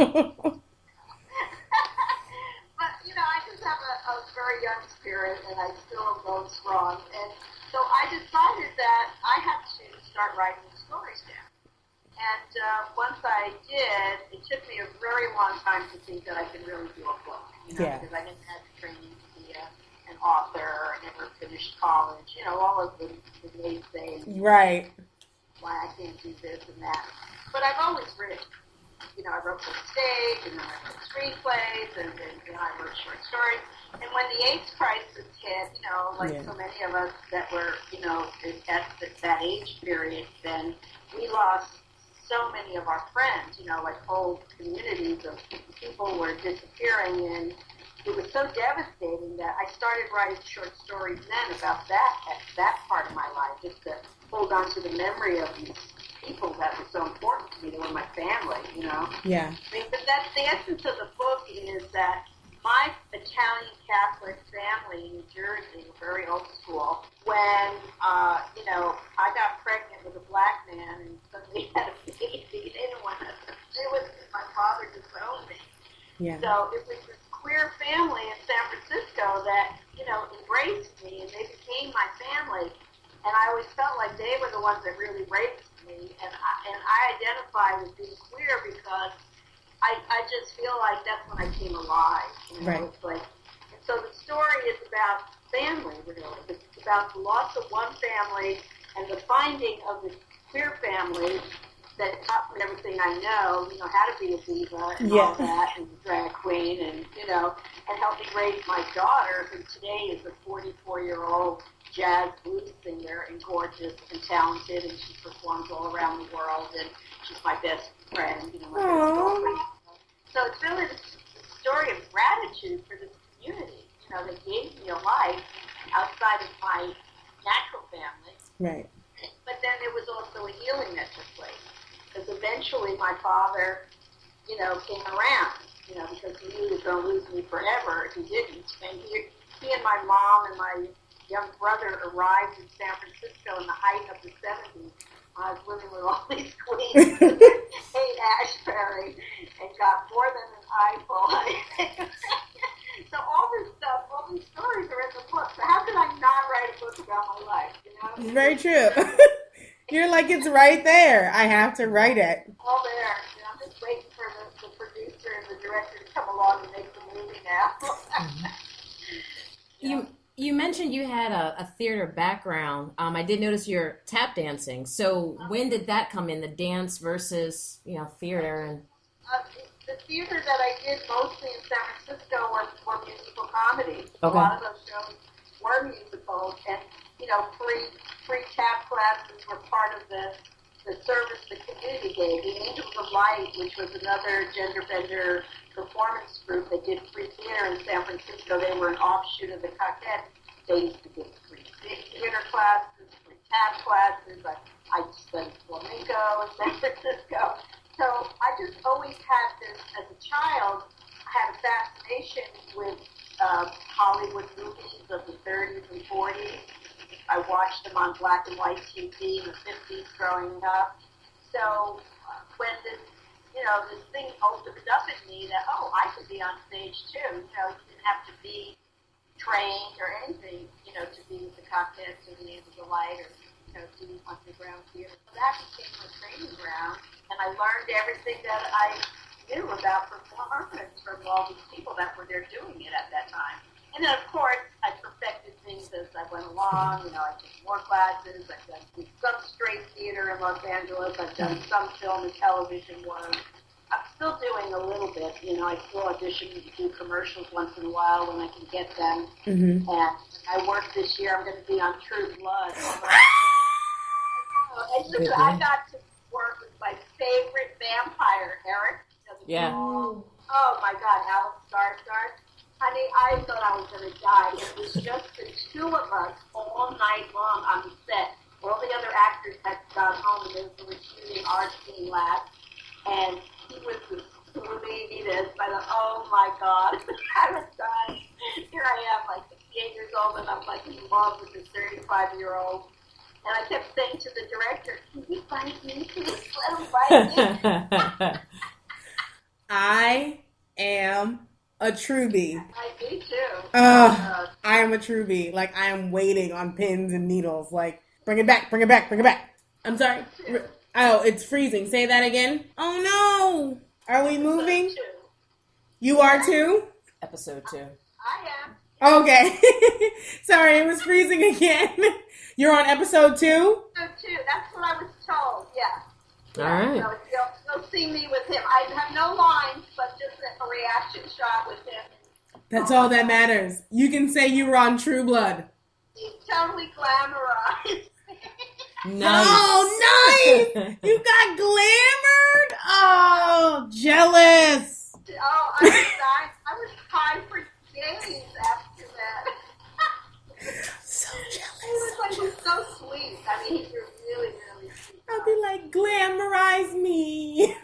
Speaker 5: But, I just have a very young spirit, and I still am going strong. And so I decided that I had to start writing stories down. And once I did, it took me a very long time to think that I could really do a book, because I didn't have training to be an author. I never finished college, all of the naysaying.
Speaker 1: Right.
Speaker 5: Why I can't do this and that. But I've always written. I wrote for the stage, and then I wrote screenplays, and then I wrote short stories. And when the AIDS crisis hit, so many of us that were, at that age period, then we lost so many of our friends, like whole communities of people were disappearing, and it was so devastating that I started writing short stories then about that part of my life, just to hold on to the memory of these people that were so important to me. They were my family,
Speaker 1: Yeah.
Speaker 5: But that's the essence of the book, is that my Italian Catholic family in New Jersey, very old school, when, I got pregnant with a black man and suddenly had a baby, they didn't want to do it because my father disowned me.
Speaker 1: Yeah.
Speaker 5: So it was this queer family in San Francisco that, embraced me, and they became my family. And I always felt like they were the ones that really raised me. And I identify with being queer because I just feel like that's when I came alive.
Speaker 1: Right.
Speaker 5: It's like, and so the story is about family, really. It's about the loss of one family and the finding of the queer family that taught me everything I know, how to be a diva and all that, and drag queen, and, and helped me raise my daughter, who today is a 44-year-old jazz blues singer and gorgeous and talented, and she performs all around the world, and she's my best friend, my best girlfriend. So it's really the story of gratitude for this community, that gave me a life outside of my natural family.
Speaker 1: Right.
Speaker 5: But then there was also a healing that took place. Because eventually my father, came around, because he knew he was going to lose me forever if he didn't. And he and my mom and my young brother arrived in San Francisco in the height of the 70s. I was living with all these queens in Ashbury and got more than an eyeful. So all this stuff, all these stories are in the book. So how could I not write a book about my life?
Speaker 1: It's very true. You're like, it's right there. I have to write it.
Speaker 5: All there. I'm just waiting for the producer and the director to come along and make the movie now.
Speaker 3: You mentioned you had a theater background. I did notice your tap dancing. So when did that come in, the dance versus, theater? And
Speaker 5: the theater that I did mostly in San Francisco were musical comedies.
Speaker 3: Okay.
Speaker 5: A lot of those shows were musicals, and free tap classes were part of the service the community gave. The Angels of Light, which was another gender bender performance group that did free theater in San Francisco, they were an offshoot of the Cockettes. they used to give free theater classes, free tap classes. I studied flamenco in San Francisco. So I just always had this, as a child, I had a fascination with Hollywood movies of the 30s and 40s. I watched them on black and white TV in the 50s growing up. So when this thing opened up in me that, I could be on stage too. You didn't have to be trained or anything, to be the cocktails or the Names of the Light or, do underground theater. That became my training ground, and I learned everything that I knew about performance from all these people that were there doing it at that time. And then, of course, I perfected things as I went along. I took more classes. I've done some straight theater in Los Angeles. I've done some film and television work. I'm still doing a little bit. I still audition to do commercials once in a while when I can get them. Mm-hmm. And I work this year. I'm going to be on True Blood. I got to work with my favorite vampire, Eric.
Speaker 3: Yeah.
Speaker 5: Oh my God, Alex Skarsgård. Honey, I thought I was going to die. It was just the two of us all night long on the set. All the other actors had gone home and they were shooting our scene last. And he was the sweetest. I thought, oh my God, I was dying. Here I am, like 68 years old, and I'm like in love with this 35-year-old. And I kept saying to the director, can you bite me? Please let him bite me.
Speaker 1: I am a Truby.
Speaker 5: Me too.
Speaker 1: I am a Truby. Like, I am waiting on pins and needles. Like, bring it back, bring it back, bring it back. I'm sorry. Oh, it's freezing. Say that again. Oh, no. Are we moving? You are too?
Speaker 3: Episode 2.
Speaker 5: I am.
Speaker 1: Okay. Sorry, it was freezing again. You're on episode 2?
Speaker 5: Episode 2. That's what I was told. Yeah.
Speaker 3: All right.
Speaker 5: So you'll see me with him. I have no lines, but just a reaction shot with him.
Speaker 1: That's all that matters. You can say you were on True Blood.
Speaker 5: He's totally glamorized.
Speaker 3: Nice.
Speaker 1: Oh, nice! You got glamored? Oh, jealous.
Speaker 5: Oh, I was high for days after that.
Speaker 1: So jealous.
Speaker 5: He was like, he's so sweet. I mean, he's really, really sweet.
Speaker 1: I'll be like, glamorize me.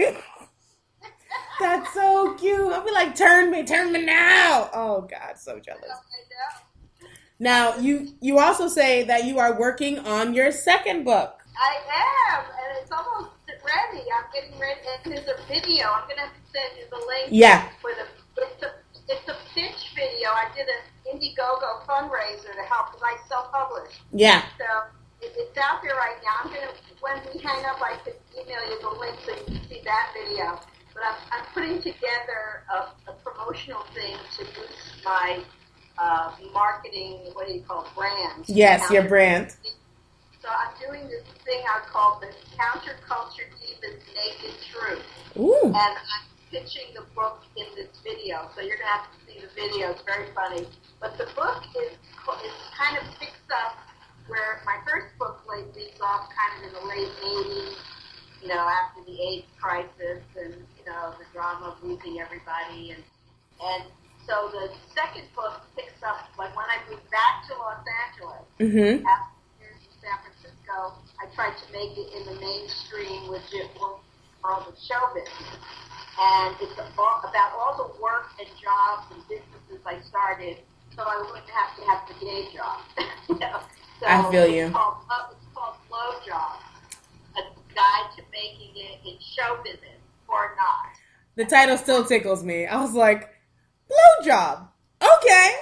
Speaker 1: That's so cute. I'll be like, turn me now. Oh, God, so jealous.
Speaker 5: I know.
Speaker 1: Now, you also say that you are working on your second book.
Speaker 5: I am, and it's almost ready. I'm getting ready, and there's a video. I'm going to have to send you the link.
Speaker 1: Yeah.
Speaker 5: It's a pitch video. I did an Indiegogo fundraiser to help, because I self-publish.
Speaker 1: Yeah.
Speaker 5: So it's out there right now. When we hang up, I could email you the link so you can see that video. But I'm putting together a promotional thing to boost my marketing, what do you call it, brand?
Speaker 1: Yes, your brand.
Speaker 5: So I'm doing this thing I call the Counterculture Divas Naked Truth.
Speaker 1: Ooh.
Speaker 5: And I'm pitching the book in this video. So you're going to have to see the video. It's very funny. But the book is kind of picks up where my first book leaves off kind of in the late 80s, after the AIDS crisis and, the drama of losing everybody. And so the second book picks up, like when I moved back to Los Angeles, after years in San Francisco, I tried to make it in the mainstream legit world of show business. And it's about all the work and jobs and businesses I started, so I wouldn't have to have the day job. So
Speaker 1: I feel you.
Speaker 5: It's called Blow Job, a guide to making it in show business or not.
Speaker 1: The title still tickles me. I was like, blowjob. Okay.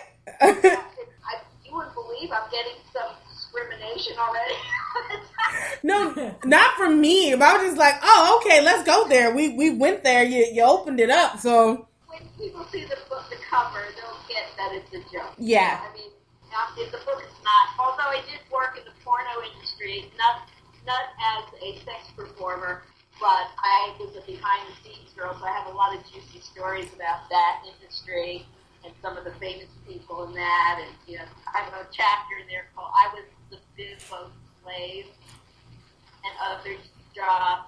Speaker 5: You wouldn't believe I'm getting some discrimination already.
Speaker 1: No, not from me. But I was just like, oh, okay, let's go there. We went there. You opened it up. So
Speaker 5: when people see the cover, they'll get that it's a joke.
Speaker 1: Yeah.
Speaker 5: I mean, the book is not. Although I did work in the porno industry, not as a sex performer, but I was a behind-the-scenes girl, so I have a lot of juicy stories about that industry and some of the famous people in that. And, I have a chapter in there called I Was the Bimbo Slave and Other Jobs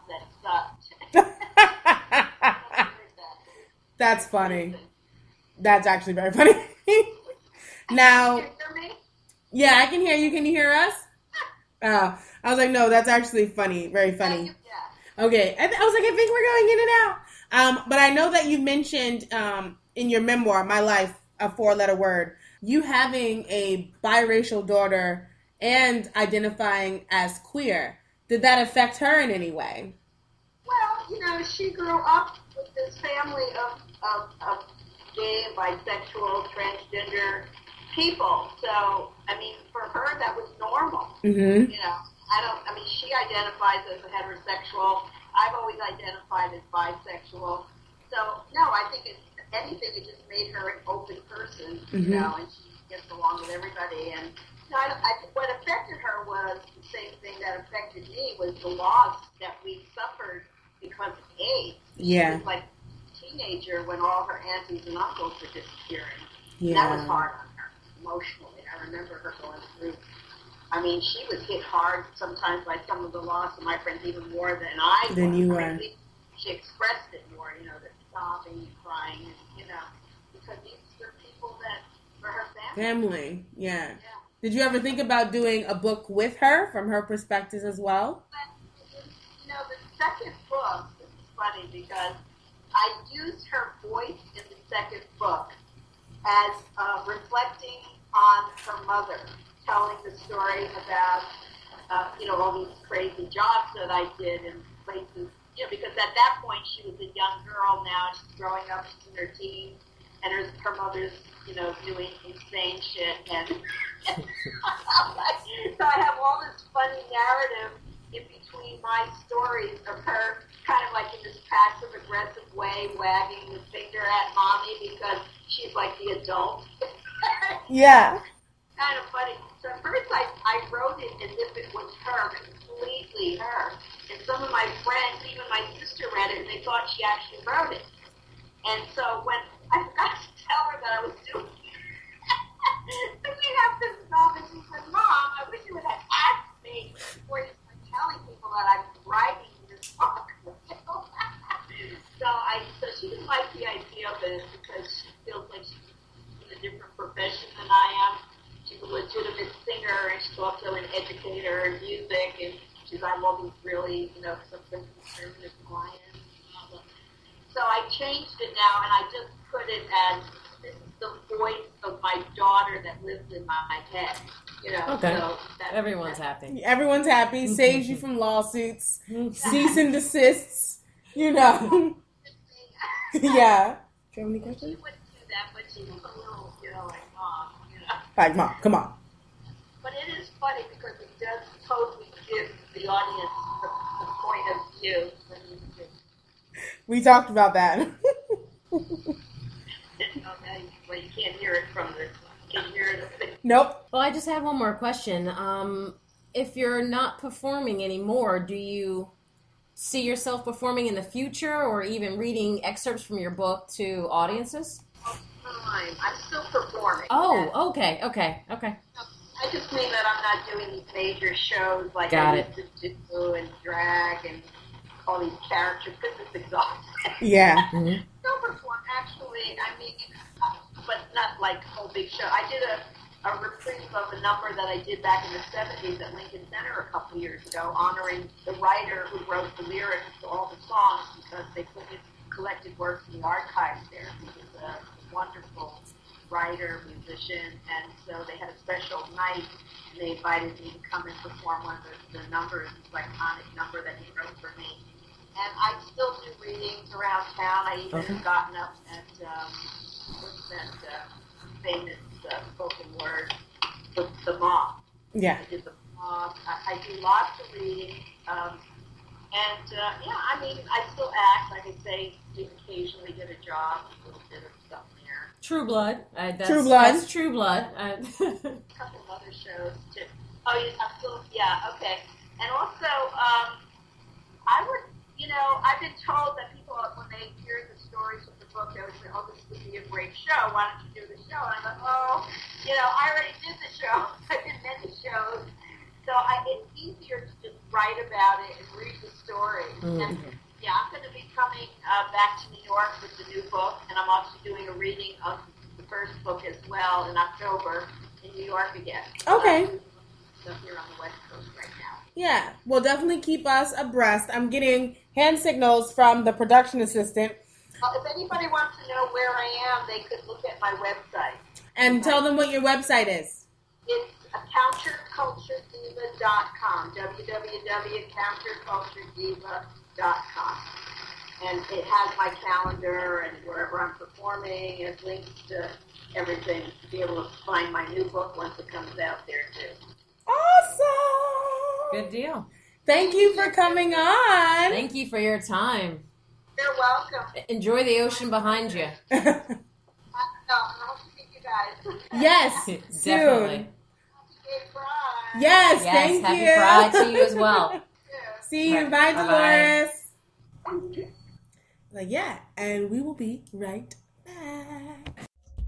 Speaker 5: That Sucked.
Speaker 1: That's funny. That's actually very funny. Now, Yeah, I can hear you. Can you hear us? I was like, no, that's actually funny. Very funny.
Speaker 5: Yeah.
Speaker 1: Okay. I was like, I think we're going in and out. But I know that you mentioned in your memoir, My Life, a 4-letter word, you having a biracial daughter and identifying as queer. Did that affect her in any way?
Speaker 5: Well, she grew up with this family of gay, bisexual, transgender people. So, for her, that was normal.
Speaker 1: Mm-hmm.
Speaker 5: She identifies as a heterosexual. I've always identified as bisexual. So, no, I think if anything, it just made her an open person,
Speaker 1: mm-hmm.
Speaker 5: And she gets along with everybody. And I think what affected her was the same thing that affected me, was the loss that we suffered because of AIDS.
Speaker 1: Yeah.
Speaker 5: She was like a teenager when all her aunties and uncles were disappearing.
Speaker 1: Yeah.
Speaker 5: That was hard on her emotionally. I remember her going through. She was hit hard sometimes by some of the loss of my friends, even more than I was.
Speaker 1: Than you were.
Speaker 5: She expressed it more, the sobbing and crying, because these were people that were her family.
Speaker 1: Yeah. Did you ever think about doing a book with her, from her perspective as well?
Speaker 5: But, the second book, this is funny because I used her voice in the second book as reflecting on her mother, telling the story about, all these crazy jobs that I did in places, because at that point she was a young girl. Now she's growing up, she's in her teens, and her mother's, doing insane shit. And so I have all this funny narrative in between my stories of her kind of like in this passive-aggressive way wagging the finger at mommy because she's like the adult.
Speaker 1: Yeah.
Speaker 5: Kind of funny. So at first I wrote it as if it was her, completely her. And some of my friends, even my sister, read it and they thought she actually wrote it. And so when I forgot to tell her that I was doing it, then we have this moment. She said, Mom, I wish you would have asked me before you start telling people that I'm writing this book. So she didn't like the idea of it because she feels like she's in a different profession than I am. She's a legitimate singer, and she's also an educator in music, and she's on all these really, something conservative clients. So I changed it now, and I just put it as, this is the voice of my daughter that lives in my head.
Speaker 3: Okay.
Speaker 5: So
Speaker 3: everyone's happy.
Speaker 1: Everyone's happy. Saves you from lawsuits, cease and desists. Yeah. Do you have any questions?
Speaker 5: She wouldn't do that, but she was a little, like Mom.
Speaker 1: Like, Mom, come on.
Speaker 5: But it is funny because it does totally give the audience the point of view.
Speaker 1: We talked about that.
Speaker 5: Well, you can't hear it from the. Can you hear it?
Speaker 1: Nope.
Speaker 3: Well, I just had one more question. If you're not performing anymore, do you see yourself performing in the future, or even reading excerpts from your book to audiences?
Speaker 5: I'm still performing.
Speaker 3: Oh, okay.
Speaker 5: I just mean that I'm not doing these major shows like
Speaker 3: Got
Speaker 5: I
Speaker 3: it.
Speaker 5: used to do and drag and all these characters because it's exhausting.
Speaker 1: Yeah.
Speaker 3: Mm-hmm.
Speaker 5: Still perform, actually. But not like a whole big show. I did a reprise of a number that I did back in the 70s at Lincoln Center a couple years ago, honoring the writer who wrote the lyrics to all the songs because they put his collected works in the archives there. He was a wonderful writer, musician, and so they had a special night, and they invited me to come and perform one of the numbers, this iconic number that he wrote for me. And I still do readings around town. I even have gotten up at, what's that famous spoken word, the Moth.
Speaker 1: Yeah.
Speaker 5: I did the Moth. I do lots of reading. I still act. Like I say, do occasionally get a job, a little bit of stuff there.
Speaker 3: True Blood.
Speaker 1: True Blood.
Speaker 3: That's True Blood.
Speaker 5: A couple of other shows too. Oh, I'm still, okay. And also, I would, I've been told that people, when they hear the stories of the book, they would say, oh, this would be a great show. Why don't you do the show? And I'm like, I already did the show. I did many shows. So it's easier to just write about it and read the stories. Mm-hmm. And, I'm going to be coming back to New York with the new book, and I'm also doing a reading of the first book as well in October. in New York again.
Speaker 1: Okay.
Speaker 5: So here on the West Coast right now.
Speaker 1: Yeah, well, definitely keep us abreast. I'm getting hand signals from the production assistant.
Speaker 5: If anybody wants to know where I am, they could look at my website.
Speaker 1: And tell them what your website is.
Speaker 5: It's counterculturediva.com, www.counterculturediva.com. And it has my calendar and wherever I'm performing and links to everything to be able to find my new book once it comes out there, too.
Speaker 1: Awesome!
Speaker 3: Good deal.
Speaker 1: Thank you for coming on.
Speaker 3: Thank you for your time.
Speaker 5: You're welcome.
Speaker 3: Enjoy the ocean behind you.
Speaker 5: I hope to see you guys.
Speaker 1: Yes,
Speaker 3: Definitely.
Speaker 1: soon.
Speaker 5: Happy Pride.
Speaker 1: Yes,
Speaker 3: Yes,
Speaker 1: thank
Speaker 3: happy
Speaker 1: you.
Speaker 3: Pride to you as well.
Speaker 1: See you. Bye,
Speaker 3: Bye-bye.
Speaker 1: Dolores. Like, yeah, and we will be right back.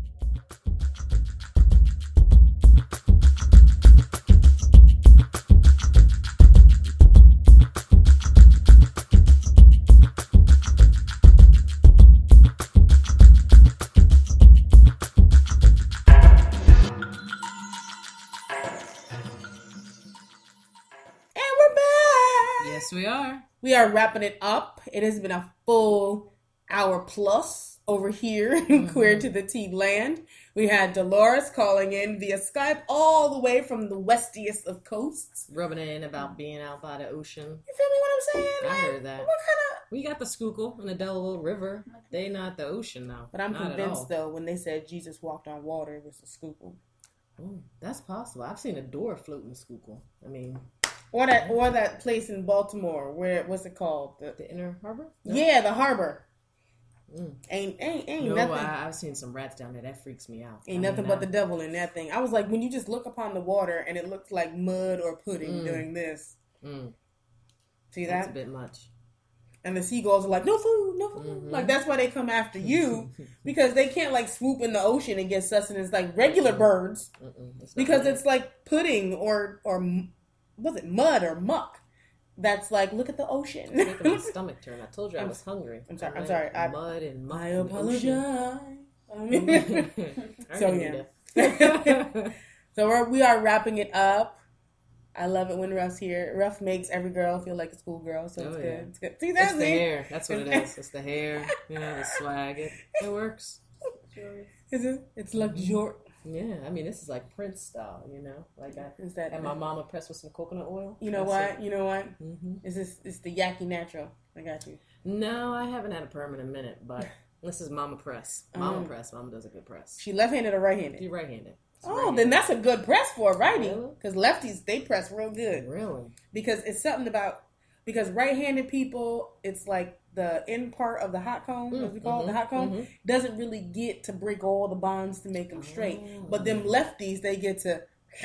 Speaker 3: Yes, we are.
Speaker 1: We are wrapping it up. It has been a full hour plus over here in Queer to the T land. We had Dolores calling in via Skype all the way from the westiest of coasts.
Speaker 3: Rubbing it in about being out by the ocean.
Speaker 1: You feel me what I'm saying?
Speaker 3: I
Speaker 1: Like,
Speaker 3: heard that.
Speaker 1: What kind of...
Speaker 3: We got the Schuylkill and the Delaware River. They not the ocean though.
Speaker 1: But I'm
Speaker 3: Not at
Speaker 1: convinced
Speaker 3: all.
Speaker 1: though when they said Jesus walked on water, it was the Schuylkill.
Speaker 3: Oh, that's possible. I've seen a door float in the Schuylkill. I mean,
Speaker 1: Or that place in Baltimore where what's it called?
Speaker 3: the Inner Harbor. No?
Speaker 1: Yeah, the harbor.
Speaker 3: Mm.
Speaker 1: Ain't
Speaker 3: No,
Speaker 1: nothing.
Speaker 3: I've seen some rats down there. That freaks me out.
Speaker 1: Ain't nothing but the devil in that thing. I was like, when you just look upon the water and it looks like mud or pudding doing this. See
Speaker 3: That's
Speaker 1: that?
Speaker 3: a bit much.
Speaker 1: And the seagulls are like, no food, no food.
Speaker 3: Mm-hmm.
Speaker 1: Like, that's why they come after you. Because they can't, like, swoop in the ocean and get sustenance like regular birds. Because it's like pudding or was it mud or muck? That's like, look at the ocean.
Speaker 3: It's making my stomach turn. I told you I was hungry.
Speaker 1: I'm sorry.
Speaker 3: Mud and muck.
Speaker 1: I
Speaker 3: in the ocean.
Speaker 1: apologize.
Speaker 3: I
Speaker 1: So,
Speaker 3: didn't
Speaker 1: yeah. So we are wrapping it up. I love it when Ruff's here. Ruff makes every girl feel like a schoolgirl, so it's good.
Speaker 3: Yeah.
Speaker 1: It's good. See, that's
Speaker 3: It's the
Speaker 1: it.
Speaker 3: hair. That's what it is. It's the hair. The swag. It works.
Speaker 1: Is it? It's luxurious.
Speaker 3: Yeah, I mean, this is like Prince style, Like I
Speaker 1: Is that
Speaker 3: had my mama pressed with some coconut oil.
Speaker 1: You know what? You know what?
Speaker 3: Mm-hmm.
Speaker 1: It's the Yaki Natural. I got you.
Speaker 3: No, I haven't had a perm in a minute, but this is Mama Press. Mama Press. Mama does a good press.
Speaker 1: She left-handed or right-handed?
Speaker 3: She's right-handed.
Speaker 1: Then that's a good press for a righty.
Speaker 3: Really?
Speaker 1: Because lefties, they press real good.
Speaker 3: Really?
Speaker 1: Because it's something about... Because right-handed people, it's like the end part of the hot comb, as we call it, the hot comb, doesn't really get to break all the bonds to make them straight. But them lefties, they get to...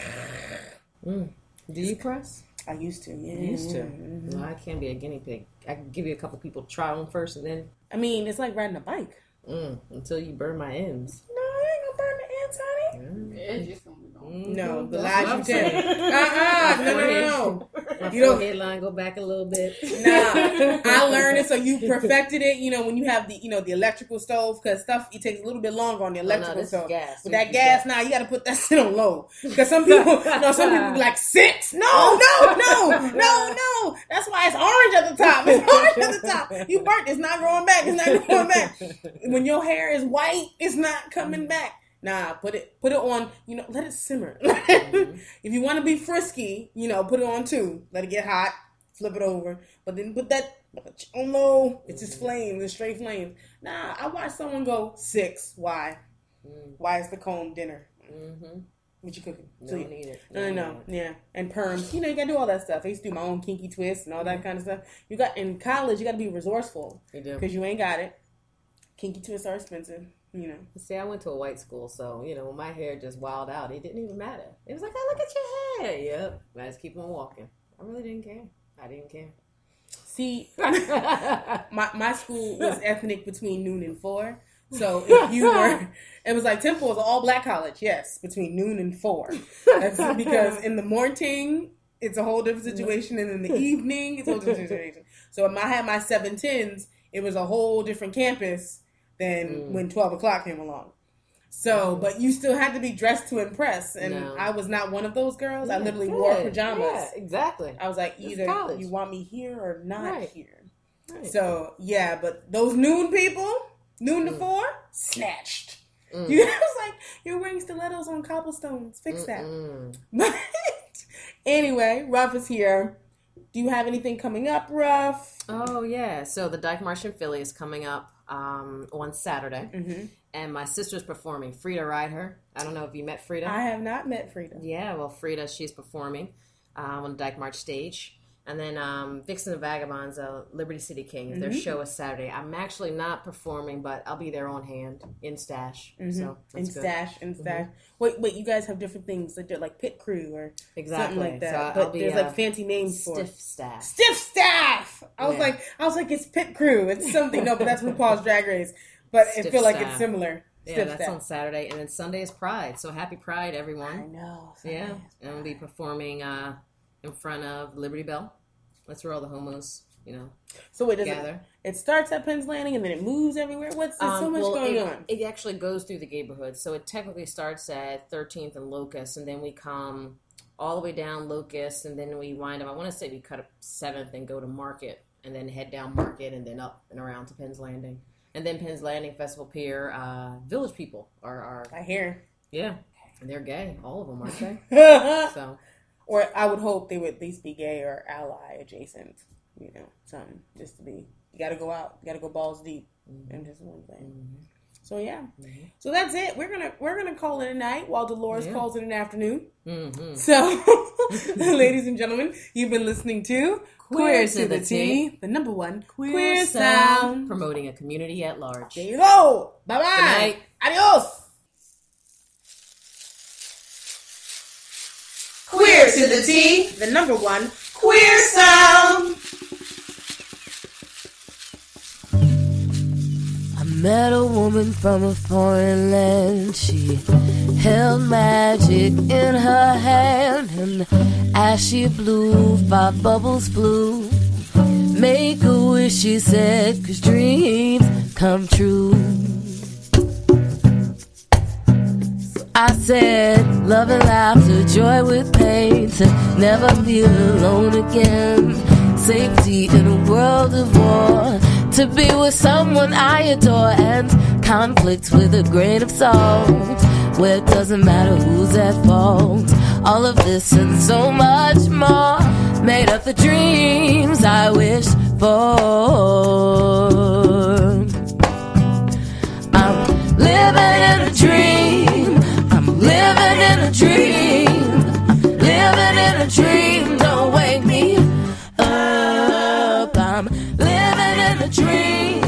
Speaker 3: Do you press?
Speaker 1: I used to, yeah.
Speaker 3: You used to. No, I can't be a guinea pig. I can give you a couple people try on first and then...
Speaker 1: I mean, it's like riding a bike.
Speaker 3: Until you burn my ends.
Speaker 1: No, I ain't gonna burn the ends, honey.
Speaker 4: It's just gonna be gone.
Speaker 1: No, the
Speaker 3: That's
Speaker 1: lies you
Speaker 3: what I'm
Speaker 1: tell. No.
Speaker 3: My
Speaker 1: You don't-
Speaker 3: forehead line go back a little bit.
Speaker 1: Nah, I learned it, so you perfected it. When you have the electrical stove, because stuff it takes a little bit longer on the electrical
Speaker 3: this is
Speaker 1: stove.
Speaker 3: gas.
Speaker 1: With that gas, now you got to put that shit on low. Because some people, be like 6. No. That's why it's orange at the top. It's orange at the top. You burnt. It's not growing back. It's not growing back. When your hair is white, it's not coming back. Nah, put it on, let it simmer. If you want to be frisky, put it on 2. Let it get hot. Flip it over. But then put that on low. It's just flames. It's straight flames. Nah, I watched someone go 6. Why? Why is the comb dinner? What you cooking?
Speaker 3: Don't need it.
Speaker 1: No. Yeah. And perms. You gotta do all that stuff. I used to do my own kinky twist and all that kind of stuff. In college, you gotta be resourceful.
Speaker 3: You do.
Speaker 1: Because you ain't got it. Kinky twists are expensive.
Speaker 3: See, I went to a white school, so, when my hair just wilded out, it didn't even matter. It was like, oh, look at your hair. Yep. I just keep on walking. I really didn't care. I didn't care.
Speaker 1: See, my school was ethnic between noon and 4. So if you were, it was like Temple was an all black college, yes, between noon and 4. That's because in the morning, it's a whole different situation, and in the evening, it's a whole different situation. So when I had my 710s, it was a whole different campus than when 12 o'clock came along. So, but you still had to be dressed to impress, and I was not one of those girls. I literally wore pajamas.
Speaker 3: Yeah, exactly.
Speaker 1: I was like, either you want me here or not here. Right. So, yeah, but those noon people, noon to 4, snatched. You know, it's like, you're wearing stilettos on cobblestones. Fix that. But anyway, Ruff is here. Do you have anything coming up, Ruff?
Speaker 3: Oh, yeah. So the Dyke March in Philly is coming up on Saturday. Mm-hmm. And my sister's performing. Frida Rydher. I don't know if you met Frida.
Speaker 1: I have not met Frida.
Speaker 3: Yeah, well, Frida, she's performing on the Dyke March stage. And then Vixen and Vagabonds, Liberty City Kings, their show is Saturday. I'm actually not performing, but I'll be there on hand in Stash. So that's
Speaker 1: in Stash. Wait, you guys have different things like Pit Crew or something like that.
Speaker 3: So
Speaker 1: but there's like fancy names for
Speaker 3: Stiff Staff.
Speaker 1: Stiff Staff. I was like, it's Pit Crew. It's something. No, but that's RuPaul's Drag Race. But I feel like it's similar.
Speaker 3: Yeah, that's on Saturday, and then Sunday is Pride. So happy Pride, everyone!
Speaker 1: I know.
Speaker 3: Yeah, and we'll be performing in front of Liberty Bell. That's where all the homos,
Speaker 1: So wait, it starts at Penn's Landing and then it moves everywhere? There's so much going on.
Speaker 3: It actually goes through the neighborhood. So it technically starts at 13th and Locust, and then we come all the way down Locust, and then we wind up, I want to say we cut up 7th and go to Market, and then head down Market, and then up and around to Penn's Landing. And then Penn's Landing, Festival Pier, Village People are
Speaker 1: I hear.
Speaker 3: Yeah. And they're gay. All of them, aren't they? So...
Speaker 1: Or I would hope they would at least be gay or ally adjacent, something just to be. You got to go out, you got to go balls deep, and just one thing. So yeah, so that's it. We're gonna call it a night while Dolores calls it an afternoon. So, ladies and gentlemen, you've been listening to Queer to the T, the number one queer sound,
Speaker 3: promoting a community at large.
Speaker 1: There you go. Bye bye.
Speaker 3: Good night.
Speaker 1: Adios. Queer to the T, the number one queer sound.
Speaker 2: I met a woman from a foreign land. She held magic in her hand, and as she blew, 5 bubbles flew. Make a wish, she said, 'cause dreams come true. I said, love and laughter, joy with pain, to never feel alone again. Safety in a world of war, to be with someone I adore, and conflict with a grain of salt, where it doesn't matter who's at fault. All of this and so much more made up the dreams I wish for. I'm living in a dream. Living in a dream, living in a dream, don't wake me up. I'm living in a dream.